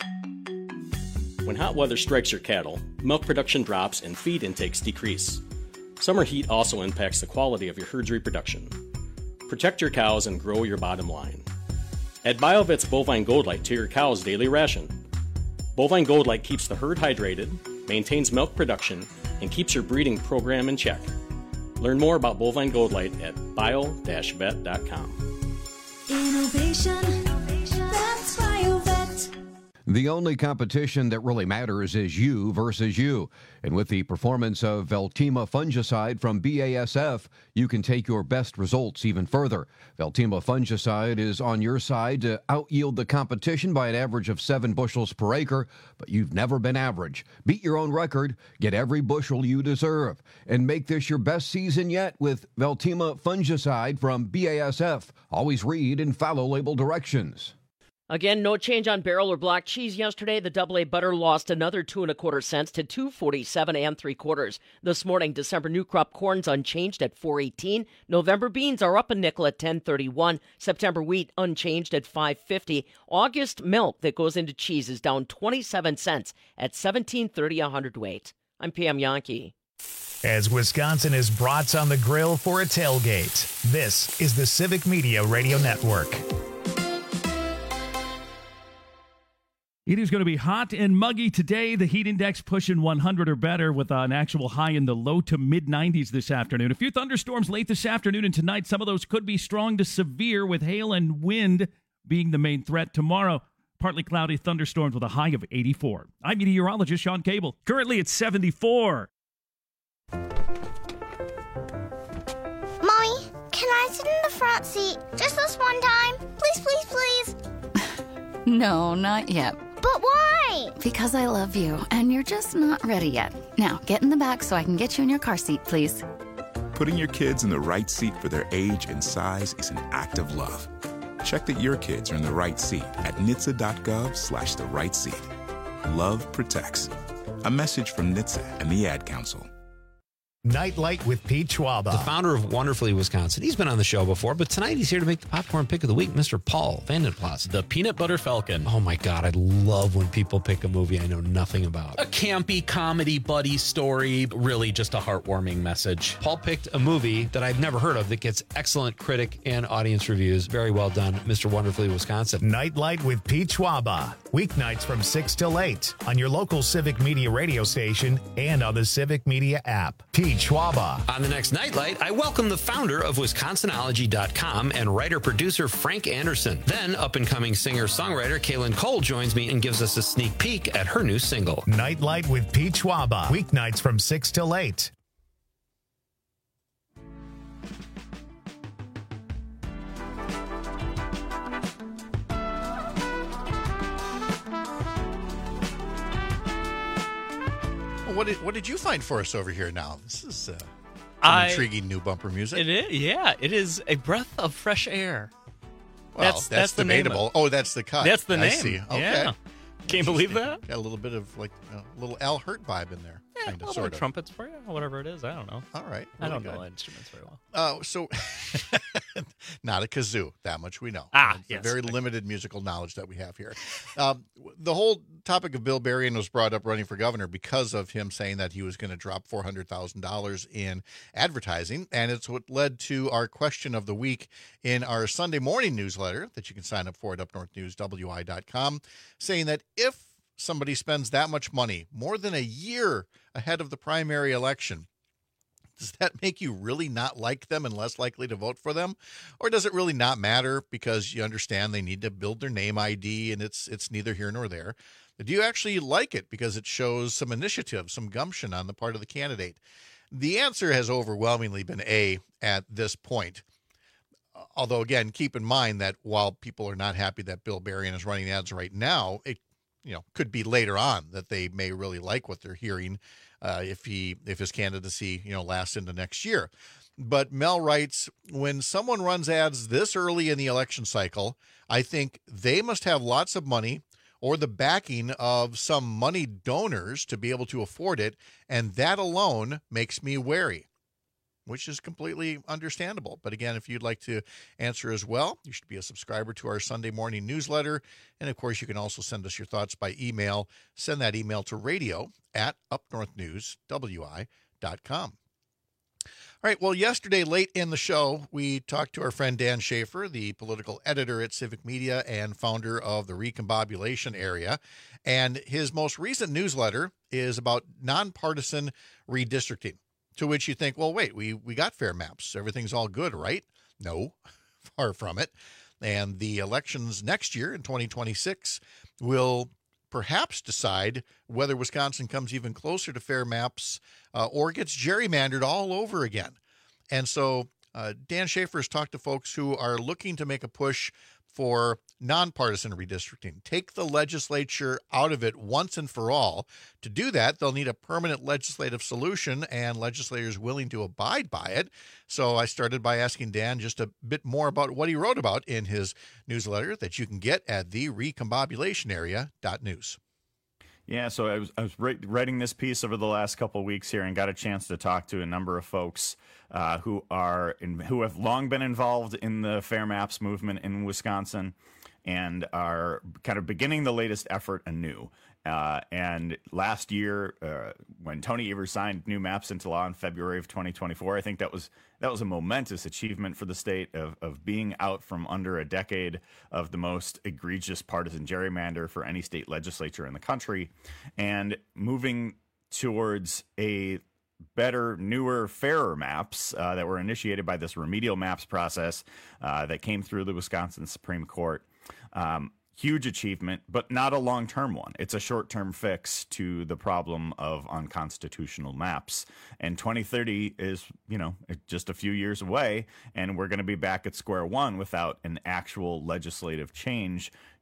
When hot weather strikes your cattle, milk production drops and feed intakes decrease. Summer heat also impacts the quality of your herd's reproduction. Protect your cows and grow your bottom line. Add BioVet's Bovine Gold Light to your cow's daily ration. Bovine Gold Light keeps the herd hydrated, maintains milk production, and keeps your breeding program in check. Learn more about Bovine Gold Light at bio dash vet dot com. Innovation, that's BioVet. The only competition that really matters is you versus you. And with the performance of Veltima fungicide from B A S F, you can take your best results even further. Veltima fungicide is on your side to out-yield the competition by an average of seven bushels per acre, but you've never been average. Beat your own record, get every bushel you deserve, and make this your best season yet with Veltima fungicide from B A S F. Always read and follow label directions. Again, no change on barrel or block cheese yesterday. The double A butter lost another two and a quarter cents to two forty-seven and three quarters. This morning, December new crop corn's unchanged at four eighteen. November beans are up a nickel at ten thirty-one. September wheat unchanged at five fifty. August milk that goes into cheese is down twenty-seven cents at seventeen thirty a hundredweight. I'm Pam Yankee. As Wisconsin is brats on the grill for a tailgate, this is the Civic Media Radio Network. It is going to be hot and muggy today. The heat index pushing one hundred or better with an actual high in the low to mid nineties this afternoon. A few thunderstorms late this afternoon and tonight. Some of those could be strong to severe with hail and wind being the main threat tomorrow. Partly cloudy thunderstorms with a high of eighty-four. I'm meteorologist Sean Cable. Currently it's seventy-four. Mommy, can I sit in the front seat just this one time? Please, please, please. No, not yet. But why? Because I love you, and you're just not ready yet. Now, get in the back so I can get you in your car seat, please. Putting your kids in the right seat for their age and size is an act of love. Check that your kids are in the right seat at N H T S A dot gov slash the right seat. Love protects. A message from N H T S A and the Ad Council. Nightlight with Pete Schwaba. The founder of Wonderfully Wisconsin. He's been on the show before, but tonight he's here to make the popcorn pick of the week, Mister Paul Vandenplas. The Peanut Butter Falcon. Oh my God, I love when people pick a movie I know nothing about. A campy comedy buddy story, really just a heartwarming message. Paul picked a movie that I've never heard of that gets excellent critic and audience reviews. Very well done, Mister Wonderfully Wisconsin. Nightlight with Pete Schwaba. Weeknights from six till eight on your local Civic Media radio station and on the Civic Media app. Pete Schwaba. On the next Nightlight, I welcome the founder of Wisconsinology dot com and writer-producer Frank Anderson. Then up-and-coming singer-songwriter Kaylin Cole joins me and gives us a sneak peek at her new single. Nightlight with Pete Schwaba. Weeknights from six till eight. What did, what did you find for us over here now? This is uh, some I, intriguing new bumper music. It is, yeah. It is a breath of fresh air. Well, that's, that's, that's the debatable. Name of, oh, that's the cut. That's the I name. See. Okay. Yeah. Can't believe that. Got a little bit of like a little Al Hurt vibe in there. Yeah, kind of, a little sort of. trumpets for you, whatever it is. I don't know. All right. I don't good. know instruments very well. Uh, so, not a kazoo. That much we know. Ah, it's yes. A very limited musical knowledge that we have here. Um, the whole topic of Bill Berrien was brought up running for governor because of him saying that he was going to drop four hundred thousand dollars in advertising. And it's what led to our question of the week in our Sunday morning newsletter that you can sign up for at up north news w i dot com, saying that if somebody spends that much money more than a year ahead of the primary election, does that make you really not like them and less likely to vote for them? Or does it really not matter because you understand they need to build their name I D and it's it's neither here nor there? Do you actually like it because it shows some initiative, some gumption on the part of the candidate? The answer has overwhelmingly been A at this point. Although, again, keep in mind that while people are not happy that Bill Berrien is running ads right now, it you know, could be later on that they may really like what they're hearing uh, if he if his candidacy, you know, lasts into next year. But Mel writes, when someone runs ads this early in the election cycle, I think they must have lots of money or the backing of some money donors to be able to afford it, and that alone makes me wary, which is completely understandable. But again, if you'd like to answer as well, you should be a subscriber to our Sunday morning newsletter. And of course, you can also send us your thoughts by email. Send that email to radio at up north news w i dot com. All right, well, yesterday, late in the show, we talked to our friend Dan Schaefer, the political editor at Civic Media and founder of the Recombobulation Area. And his most recent newsletter is about nonpartisan redistricting. To which you think, well, wait, we, we got fair maps. Everything's all good, right? No, far from it. And the elections next year in twenty twenty-six will perhaps decide whether Wisconsin comes even closer to fair maps uh, or gets gerrymandered all over again. And so uh, Dan Schaefer has talked to folks who are looking to make a push for nonpartisan redistricting. Take the legislature out of it once and for all. To do that, they'll need a permanent legislative solution and legislators willing to abide by it. So I started by asking Dan just a bit more about what he wrote about in his newsletter that you can get at the recombobulation area dot news. Yeah, so I was I was writing this piece over the last couple of weeks here and got a chance to talk to a number of folks uh, who are in, who have long been involved in the Fair Maps movement in Wisconsin and are kind of beginning the latest effort anew. Uh, and last year, uh, when Tony Evers signed new maps into law in February of twenty twenty-four, I think that was that was a momentous achievement for the state of, of being out from under a decade of the most egregious partisan gerrymander for any state legislature in the country, and moving towards a better, newer, fairer maps uh, that were initiated by this remedial maps process uh, that came through the Wisconsin Supreme Court. Um, Huge achievement, but not a long-term one. It's a short-term fix to the problem of unconstitutional maps. And twenty thirty is, you know, just a few years away, and we're going to be back at square one without an actual legislative change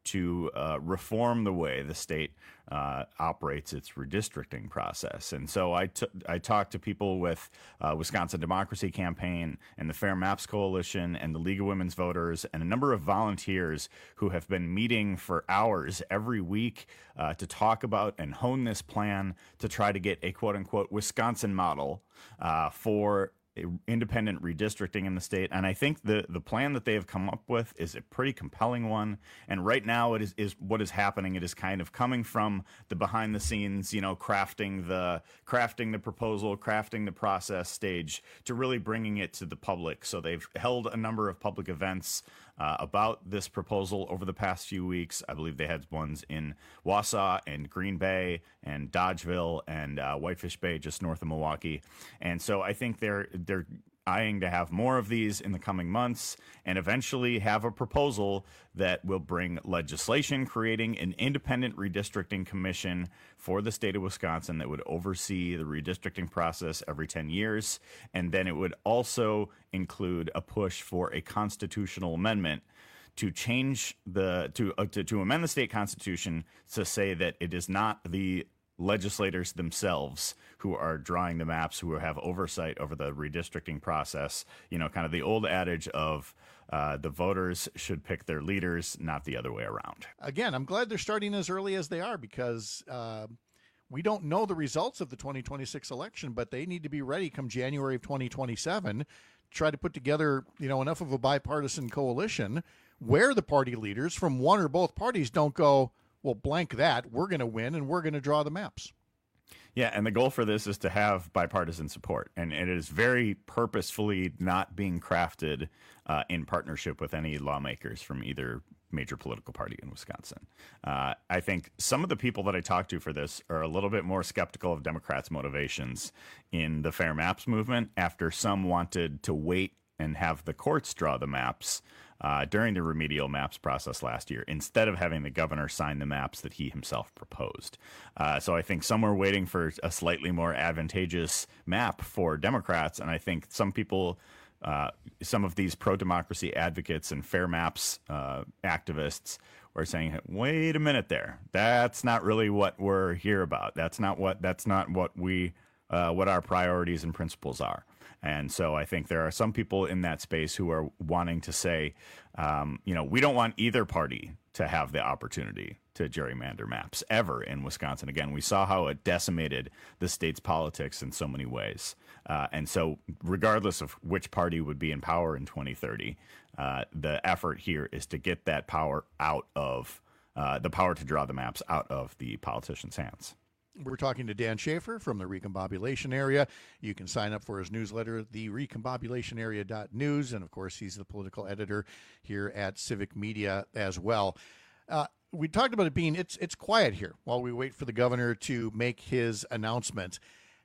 to uh, reform the way the state uh, operates its redistricting process. And so I, t- I talked to people with uh, Wisconsin Democracy Campaign and the Fair Maps Coalition and the League of Women's Voters and a number of volunteers who have been meeting for hours every week uh, to talk about and hone this plan to try to get a quote-unquote Wisconsin model uh, for independent redistricting in the state. And I think the the plan that they have come up with is a pretty compelling one. And right now it is, is what is happening. It is kind of coming from the behind the scenes, you know, crafting the crafting the proposal, crafting the process stage to really bringing it to the public. So they've held a number of public events Uh, about this proposal over the past few weeks. I believe they had ones in Wausau and Green Bay and Dodgeville and uh, Whitefish Bay, just north of Milwaukee. And so I think they're they're eyeing to have more of these in the coming months and eventually have a proposal that will bring legislation creating an independent redistricting commission for the state of Wisconsin that would oversee the redistricting process every ten years. And then it would also include a push for a constitutional amendment to change the to uh, to, to amend the state constitution to say that it is not the legislators themselves who are drawing the maps, who have oversight over the redistricting process. You know, kind of the old adage of uh, the voters should pick their leaders, not the other way around. Again, I'm glad they're starting as early as they are because uh, we don't know the results of the twenty twenty-six election, but they need to be ready come January of twenty twenty-seven. Try to put together, you know, enough of a bipartisan coalition where the party leaders from one or both parties don't go, well, blank that, we're going to win and we're going to draw the maps. Yeah, and the goal for this is to have bipartisan support, and it is very purposefully not being crafted uh, in partnership with any lawmakers from either major political party in Wisconsin. Uh, I think some of the people that I talked to for this are a little bit more skeptical of Democrats' motivations in the Fair Maps movement after some wanted to wait and have the courts draw the maps Uh, during the remedial maps process last year, instead of having the governor sign the maps that he himself proposed. Uh, so I think some were waiting for a slightly more advantageous map for Democrats, and I think some people, uh, some of these pro-democracy advocates and fair maps uh, activists were saying, wait a minute there, that's not really what we're here about. That's not what, that's not what we, uh, what our priorities and principles are. And so I think there are some people in that space who are wanting to say, um, you know, we don't want either party to have the opportunity to gerrymander maps ever in Wisconsin. Again, we saw how it decimated the state's politics in so many ways. Uh, and so regardless of which party would be in power in twenty thirty, uh, the effort here is to get that power out of, uh, the power to draw the maps out of the politicians' hands. We're talking to Dan Schaefer from the Recombobulation Area. You can sign up for his newsletter, the recombobulation area dot news. And, of course, he's the political editor here at Civic Media as well. Uh, we talked about it being, it's it's quiet here while we wait for the governor to make his announcement.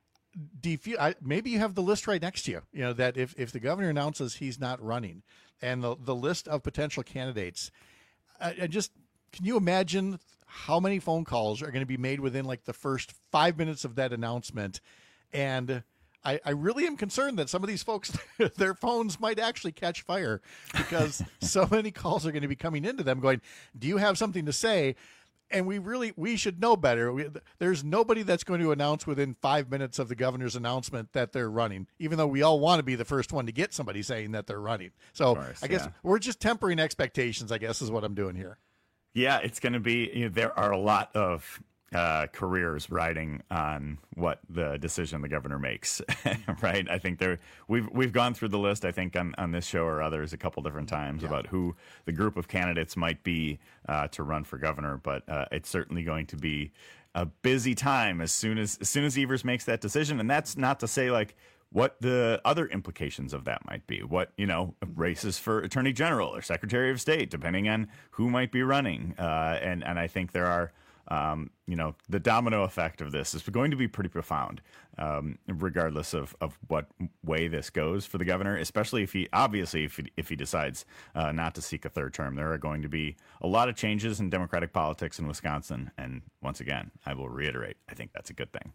Do you feel, I, maybe you have the list right next to you, you know, that if, if the governor announces he's not running and the, the list of potential candidates, I, I just, can you imagine how many phone calls are going to be made within like the first five minutes of that announcement? And I, I really am concerned that some of these folks, their phones might actually catch fire because so many calls are going to be coming into them going, do you have something to say? And we really, we should know better. We, there's nobody that's going to announce within five minutes of the governor's announcement that they're running, even though we all want to be the first one to get somebody saying that they're running. So course, I guess yeah. we're just tempering expectations, I guess is what I'm doing here. Yeah, it's going to be, you know, there are a lot of uh, careers riding on what the decision the governor makes, right? I think there we've we've gone through the list, I think, on, on this show or others a couple different times yeah. about who the group of candidates might be uh, to run for governor, but uh, it's certainly going to be a busy time as soon as as soon as Evers makes that decision. And that's not to say like what the other implications of that might be, what, you know, races for attorney general or secretary of state, depending on who might be running. Uh, and, and I think there are, um, you know, the domino effect of this is going to be pretty profound, um, regardless of, of what way this goes for the governor, especially if he, obviously, if he, if he decides uh, not to seek a third term. There are going to be a lot of changes in Democratic politics in Wisconsin. And once again, I will reiterate, I think that's a good thing.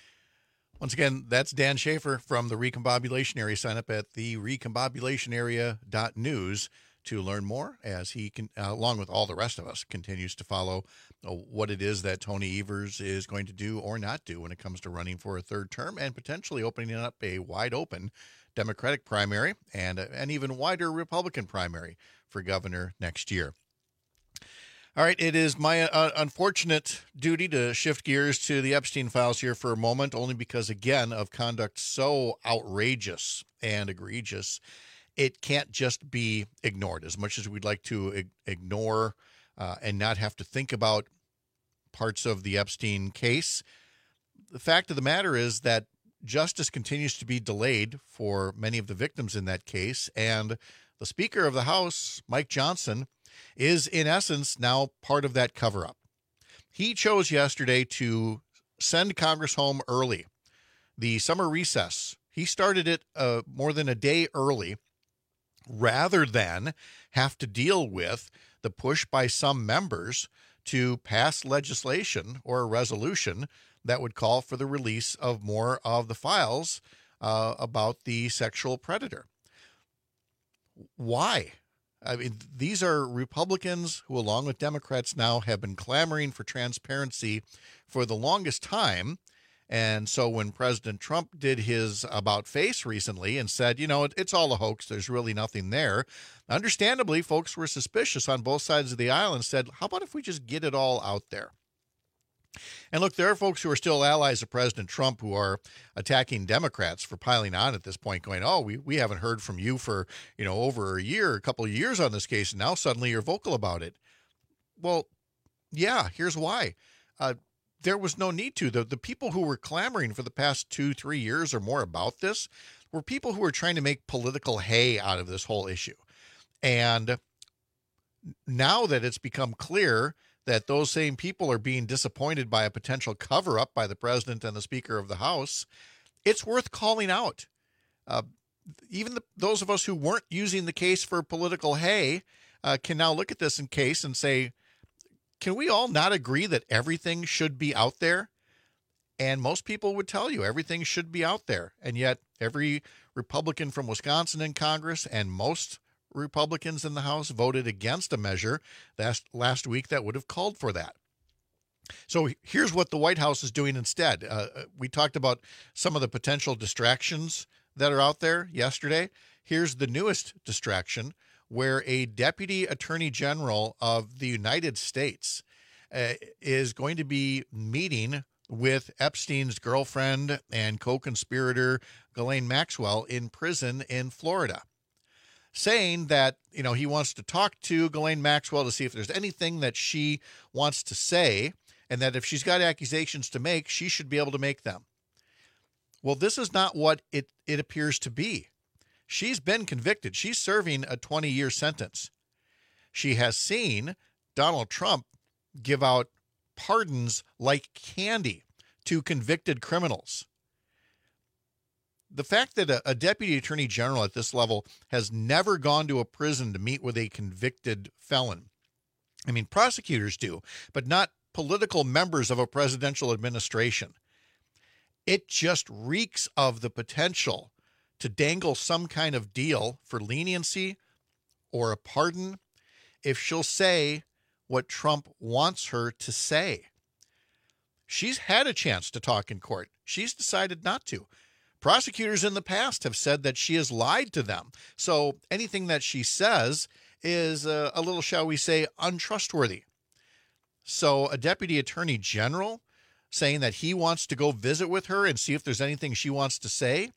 Once again, that's Dan Schaefer from the Recombobulation Area. Sign up at the recombobulation area dot news to learn more as he, can, uh, along with all the rest of us, continues to follow uh, what it is that Tony Evers is going to do or not do when it comes to running for a third term and potentially opening up a wide open Democratic primary and a, an even wider Republican primary for governor next year. All right, it is my uh, unfortunate duty to shift gears to the Epstein files here for a moment, only because, again, of conduct so outrageous and egregious, it can't just be ignored. As much as we'd like to ig- ignore uh, and not have to think about parts of the Epstein case, the fact of the matter is that justice continues to be delayed for many of the victims in that case, and the Speaker of the House, Mike Johnson, is in essence now part of that cover-up. He chose yesterday to send Congress home early. The summer recess, he started it uh, more than a day early rather than have to deal with the push by some members to pass legislation or a resolution that would call for the release of more of the files uh, about the sexual predator. Why? I mean, these are Republicans who, along with Democrats now, have been clamoring for transparency for the longest time. And so when President Trump did his about face recently and said, you know, it, it's all a hoax, there's really nothing there, understandably, folks were suspicious on both sides of the aisle and said, how about if we just get it all out there? And look, there are folks who are still allies of President Trump who are attacking Democrats for piling on at this point, going, oh, we, we haven't heard from you for, you know, over a year, a couple of years on this case, and now suddenly you're vocal about it. Well, yeah, here's why. Uh, there was no need to. The, the people who were clamoring for the past two, three years or more about this were people who were trying to make political hay out of this whole issue. And now that it's become clear that those same people are being disappointed by a potential cover-up by the president and the Speaker of the House, it's worth calling out. Uh, even the, those of us who weren't using the case for political hay uh, can now look at this in case and say, can we all not agree that everything should be out there? And most people would tell you everything should be out there. And yet every Republican from Wisconsin in Congress and most Republicans in the House voted against a measure last, last week that would have called for that. So here's what the White House is doing instead. Uh, we talked about some of the potential distractions that are out there yesterday. Here's the newest distraction, where a Deputy Attorney General of the United States uh, is going to be meeting with Epstein's girlfriend and co-conspirator Ghislaine Maxwell in prison in Florida, saying that, you know, he wants to talk to Ghislaine Maxwell to see if there's anything that she wants to say, and that if she's got accusations to make, she should be able to make them. Well, this is not what it, it appears to be. She's been convicted. She's serving a twenty-year sentence. She has seen Donald Trump give out pardons like candy to convicted criminals. The fact that a, a deputy attorney general at this level has never gone to a prison to meet with a convicted felon. I mean, prosecutors do, but not political members of a presidential administration. It just reeks of the potential to dangle some kind of deal for leniency or a pardon if she'll say what Trump wants her to say. She's had a chance to talk in court. She's decided not to. Prosecutors in the past have said that she has lied to them. So anything that she says is a, a little, shall we say, untrustworthy. So a deputy attorney general saying that he wants to go visit with her and see if there's anything she wants to say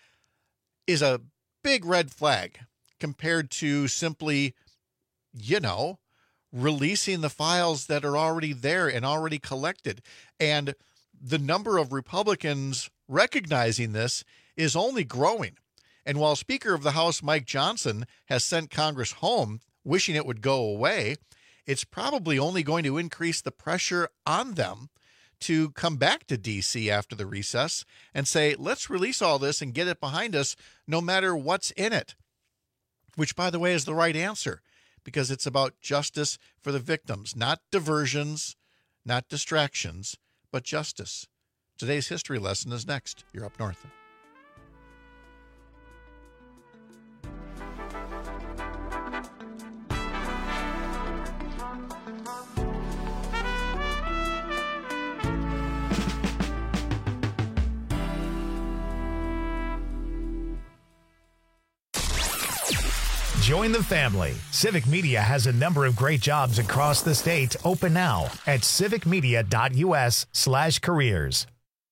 is a big red flag compared to simply, you know, releasing the files that are already there and already collected. And the number of Republicans recognizing this is only growing. And while Speaker of the House Mike Johnson has sent Congress home wishing it would go away, it's probably only going to increase the pressure on them to come back to D C after the recess and say, let's release all this and get it behind us no matter what's in it. Which, by the way, is the right answer, because it's about justice for the victims, not diversions, not distractions, but justice. Today's history lesson is next. You're up north. Join the family. Civic Media has a number of great jobs across the state open now at civicmedia.us slash careers.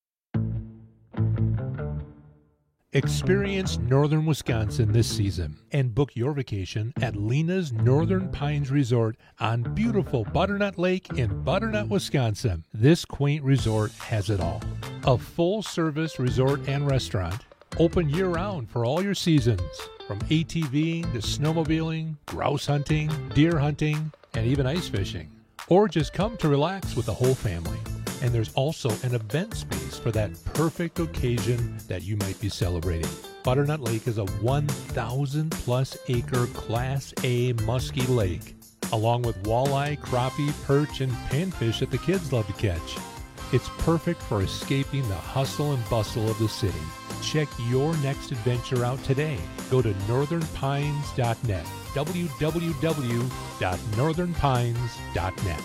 Experience northern Wisconsin this season and book your vacation at Lena's Northern Pines Resort on beautiful Butternut Lake in Butternut, Wisconsin. This quaint resort has it all. A full-service resort and restaurant, open year-round for all your seasons, from ATVing to snowmobiling, grouse hunting, deer hunting, and even ice fishing. Or just come to relax with the whole family. And there's also an event space for that perfect occasion that you might be celebrating. Butternut Lake is a one thousand plus acre Class A musky lake, along with walleye, crappie, perch, and panfish that the kids love to catch. It's perfect for escaping the hustle and bustle of the city. Check your next adventure out today. Go to northern pines dot net, w w w dot northern pines dot net.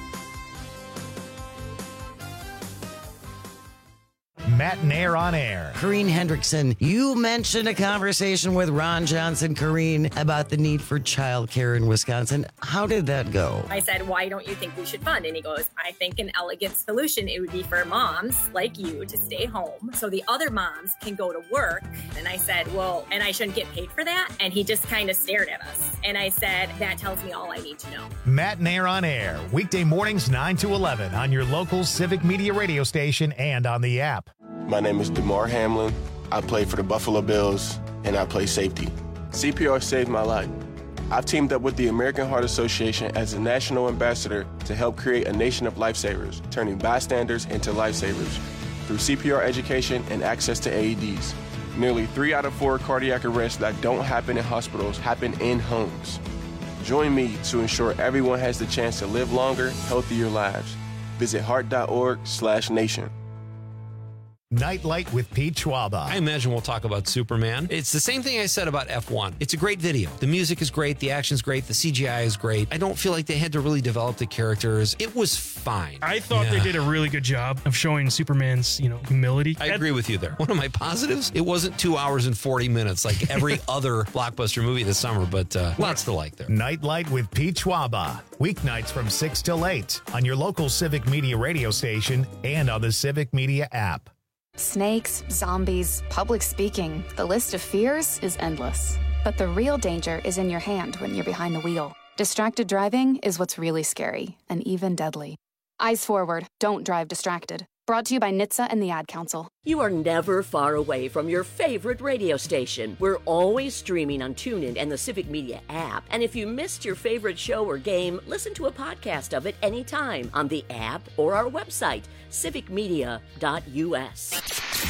Matt Nair on air. Corrine Hendrickson, you mentioned a conversation with Ron Johnson, Corrine, about the need for childcare in Wisconsin. How did that go? I said, why don't you think we should fund? And he goes, I think an elegant solution, it would be for moms like you to stay home so the other moms can go to work. And I said, well, and I shouldn't get paid for that? And he just kind of stared at us. And I said, that tells me all I need to know. Matt Nair on air, weekday mornings nine to eleven on your local Civic Media radio station and on the app. My name is DeMar Hamlin. I play for the Buffalo Bills, and I play safety. C P R saved my life. I've teamed up with the American Heart Association as a national ambassador to help create a nation of lifesavers, turning bystanders into lifesavers through C P R education and access to A E Ds. Nearly three out of four cardiac arrests that don't happen in hospitals happen in homes. Join me to ensure everyone has the chance to live longer, healthier lives. Visit heart.org slash nation. Nightlight with Pete Schwaba. I imagine we'll talk about Superman. It's the same thing I said about F one. It's a great video. The music is great. The action's great. The C G I is great. I don't feel like they had to really develop the characters. It was fine. I thought Yeah. they did a really good job of showing Superman's, you know, humility. I agree with you there. One of my positives, it wasn't two hours and forty minutes like every other blockbuster movie this summer, but uh, lots to like there. Nightlight with Pete Schwaba. Weeknights from six till eight on your local Civic Media radio station and on the Civic Media app. Snakes, zombies, public speaking. The list of fears is endless. But the real danger is in your hand when you're behind the wheel. Distracted driving is what's really scary and even deadly. Eyes forward. Don't drive distracted. Brought to you by N H T S A and the Ad Council. You are never far away from your favorite radio station. We're always streaming on TuneIn and the Civic Media app. And if you missed your favorite show or game, listen to a podcast of it anytime on the app or our website, civic media dot u s.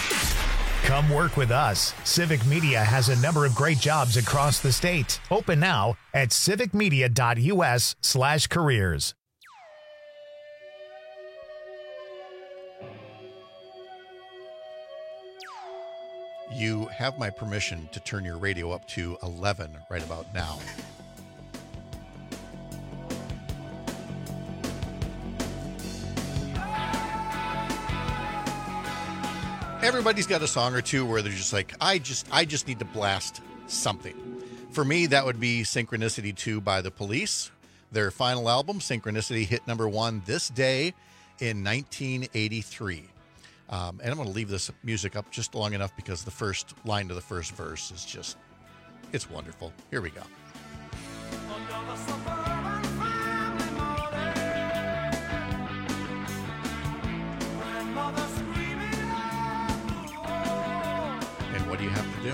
Come work with us. Civic Media has a number of great jobs across the state. Open now at civicmedia.us slash careers. You have my permission to turn your radio up to eleven right about now. Everybody's got a song or two where they're just like, I just I just need to blast something. For me, that would be Synchronicity two by The Police. Their final album, Synchronicity, hit number one this day in nineteen eighty-three. Um, and I'm going to leave this music up just long enough because the first line to the first verse is just, it's wonderful. Here we go. And what do you have to do?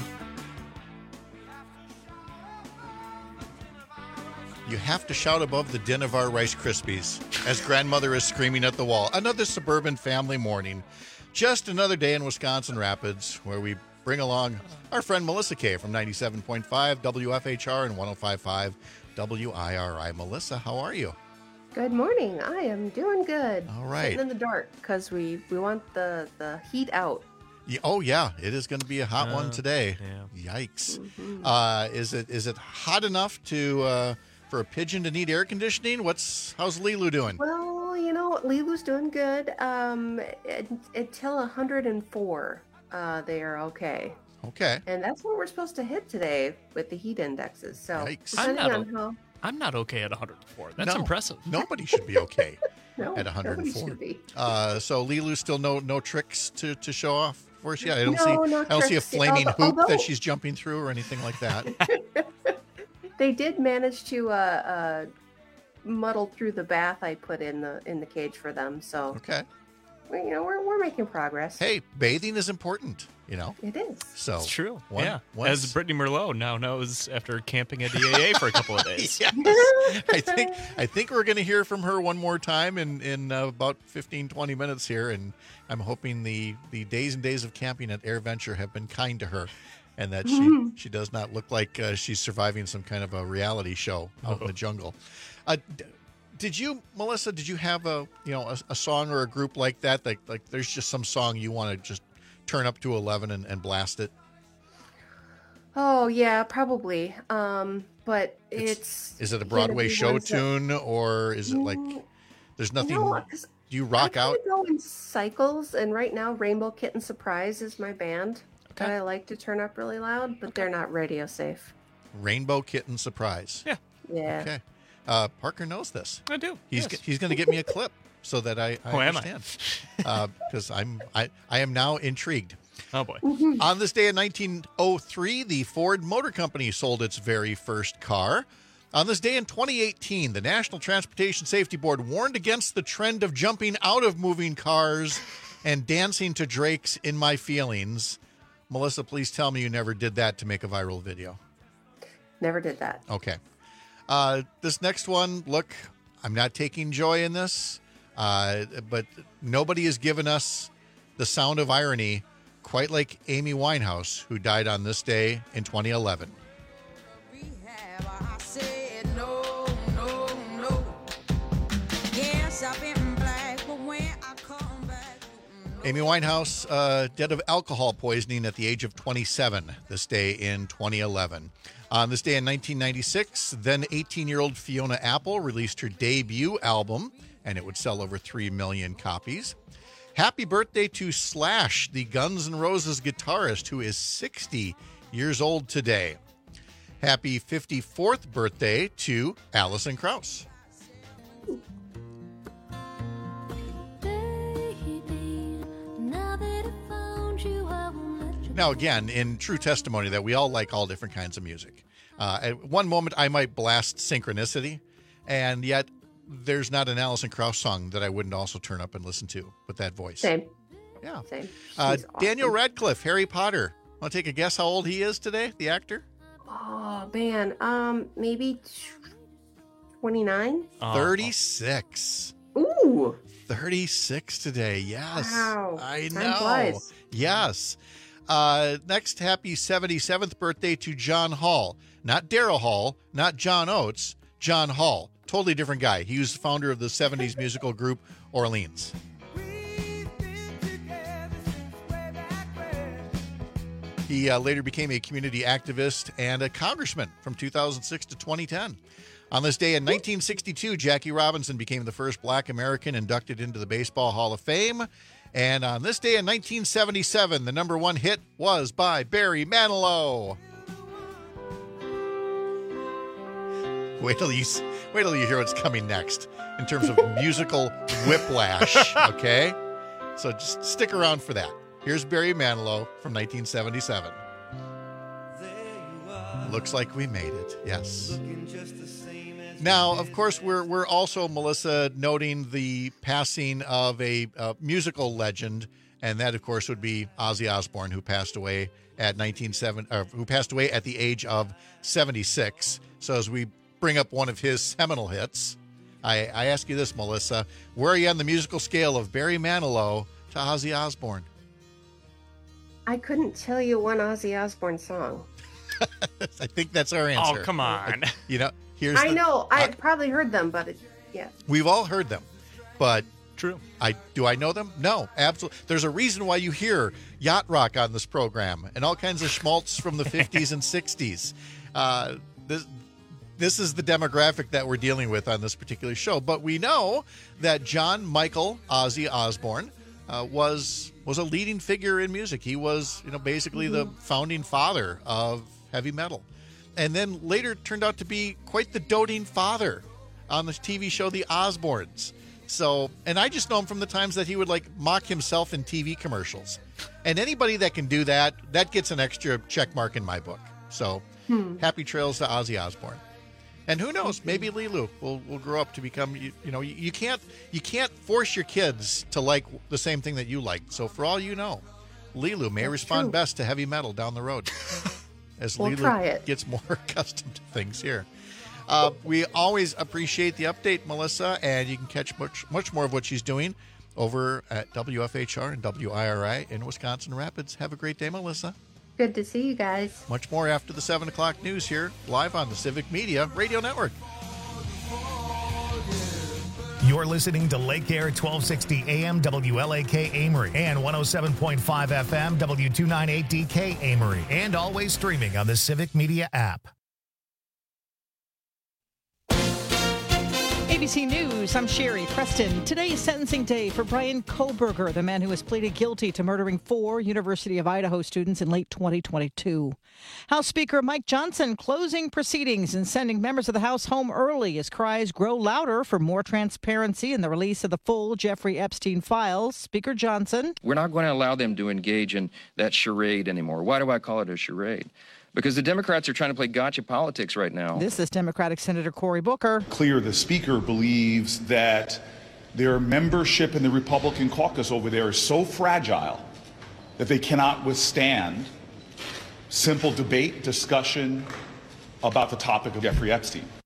You have to shout above the din of our Rice Krispies as grandmother is screaming at the wall. Another suburban family morning. Just another day in Wisconsin Rapids, where we bring along our friend Melissa Kay from ninety-seven point five W F H R and one oh five point five W I R I. Melissa, how are you? Good morning. I am doing good. All right. Sitting in the dark because we, we want the, the heat out. Yeah, oh, yeah. It is going to be a hot Uh, one today. yeah. Yikes. Mhm. Uh, is it is it hot enough to uh, for a pigeon to need air conditioning? What's how's Lilu doing? Well, you know, Lilu's doing good. Um, it, until one hundred four, uh, they are okay. Okay. And that's what we're supposed to hit today with the heat indexes. So Yikes. I'm depending not, on o- how I'm not okay at one hundred four. That's No, impressive. Nobody should be okay no, at one hundred nobody four. should be. Uh, so Lilu still no no tricks to, to show off for us. Yeah, I don't No, see no I don't see a tricks. flaming Although- hoop although- that she's jumping through or anything like that. They did manage to uh, uh, muddle through the bath I put in the in the cage for them. So Okay. we, you know, we're we're making progress. Hey, bathing is important, you know. It is. So It's true. one- yeah. once- As Brittany Merlot now knows after camping at D A A for a couple of days. Yes. I think I think we're going to hear from her one more time in in uh, about fifteen, twenty minutes here, and I'm hoping the the days and days of camping at Air Venture have been kind to her, and that she she does not look like uh, she's surviving some kind of a reality show out in the jungle. Uh, d- did you, Melissa? Did you have a you know a, a song or a group like that? Like like there's just some song you want to just turn up to eleven and, and blast it. Oh yeah, probably. Um, but it's, Is it a gonna Broadway be show ones that- tune, or is it like there's nothing? know, 'cause do you rock I out? kinda go in cycles, and right now Rainbow Kitten Surprise is my band that I like to turn up really loud, but they're not radio safe. Rainbow Kitten Surprise. Yeah. Yeah. Okay. Uh, Parker knows this. I do. He's yes. he's going to get me a clip so that I, I Oh, am I? understand. Because I'm I, I am now intrigued. Oh boy. On this day in nineteen oh three, the Ford Motor Company sold its very first car. On this day in twenty eighteen, the National Transportation Safety Board warned against the trend of jumping out of moving cars and dancing to Drake's In My Feelings. Melissa, please tell me you never did that to make a viral video. Never did that. Okay. Uh, this next one, look, I'm not taking joy in this, uh, but nobody has given us the sound of irony quite like Amy Winehouse, who died on this day in twenty eleven. Amy Winehouse, uh, dead of alcohol poisoning at the age of twenty-seven, this day in twenty eleven. On this day in nineteen ninety-six, then eighteen-year-old Fiona Apple released her debut album, and it would sell over three million copies. Happy birthday to Slash, the Guns N' Roses guitarist, who is sixty years old today. Happy fifty-fourth birthday to Alison Krauss. Now, again, in true testimony that we all like all different kinds of music. Uh, at one moment, I might blast Synchronicity, and yet there's not an Alison Krauss song that I wouldn't also turn up and listen to with that voice. Same. Yeah. Same. Uh, She's Daniel awesome. Radcliffe, Harry Potter. Want to take a guess how old he is today, the actor? Oh man, um, maybe twenty-nine. thirty-six. Ooh. thirty-six today. Yes. Wow. I Time know. flies. Yes. Uh, next, happy seventy-seventh birthday to John Hall. Not Daryl Hall, not John Oates, John Hall. Totally different guy. He was the founder of the seventies musical group Orleans. He uh, later became a community activist and a congressman from two thousand six to twenty ten. On this day in nineteen sixty-two, Jackie Robinson became the first black American inducted into the Baseball Hall of Fame. And on this day in nineteen seventy-seven, the number one hit was by Barry Manilow. Wait till you wait till you hear what's coming next in terms of musical whiplash, okay? So just stick around for that. Here's Barry Manilow from nineteen seventy-seven. Looks like we made it. Yes. Now, of course, we're we're also, Melissa, noting the passing of a, a musical legend, and that, of course, would be Ozzy Osbourne, who passed away at nineteen seven, or who passed away at the age of seventy-six. So, as we bring up one of his seminal hits, I, I ask you this, Melissa: where are you on the musical scale of Barry Manilow to Ozzy Osbourne? I couldn't tell you one Ozzy Osbourne song. I think that's our answer. Oh, come on. You know, here's I the- know. I probably heard them, but it, yeah. We've all heard them, but true. I do I know them? No, absolutely. There's a reason why you hear yacht rock on this program and all kinds of schmaltz from the fifties and sixties. Uh, this this is the demographic that we're dealing with on this particular show. But we know that John Michael Ozzy Osbourne uh, was was a leading figure in music. He was, you know, basically the founding father of heavy metal. And then later turned out to be quite the doting father on the T V show The Osbournes. So, and I just know him from the times that he would like mock himself in T V commercials. And anybody that can do that, that gets an extra check mark in my book. So, hmm. happy trails to Ozzy Osbourne. And who knows, maybe Lilu will, will grow up to become, you, you know, you, you can't you can't force your kids to like the same thing that you like. So for all you know, Lilu may That's respond true. best to heavy metal down the road as we'll Lilu gets more accustomed to things here. Uh, we always appreciate the update, Melissa, and you can catch much much more of what she's doing over at W F H R and W I R I in Wisconsin Rapids. Have a great day, Melissa. Good to see you guys. Much more after the seven o'clock news here, live on the Civic Media Radio Network. You're listening to Lake Air twelve sixty A M W L A K Amory and one oh seven point five F M W two ninety-eight D K Amory, and always streaming on the Civic Media app. A B C News, I'm Sherry Preston. Today is sentencing day for Brian Kohberger, the man who has pleaded guilty to murdering four University of Idaho students in late twenty twenty-two. House Speaker Mike Johnson closing proceedings and sending members of the House home early as cries grow louder for more transparency in the release of the full Jeffrey Epstein files. Speaker Johnson. We're not going to allow them to engage in that charade anymore. Why do I call it a charade? Because the Democrats are trying to play gotcha politics right now. This is Democratic Senator Cory Booker. Clear the Speaker believes that their membership in the Republican caucus over there is so fragile that they cannot withstand simple debate, discussion about the topic of Jeffrey Epstein.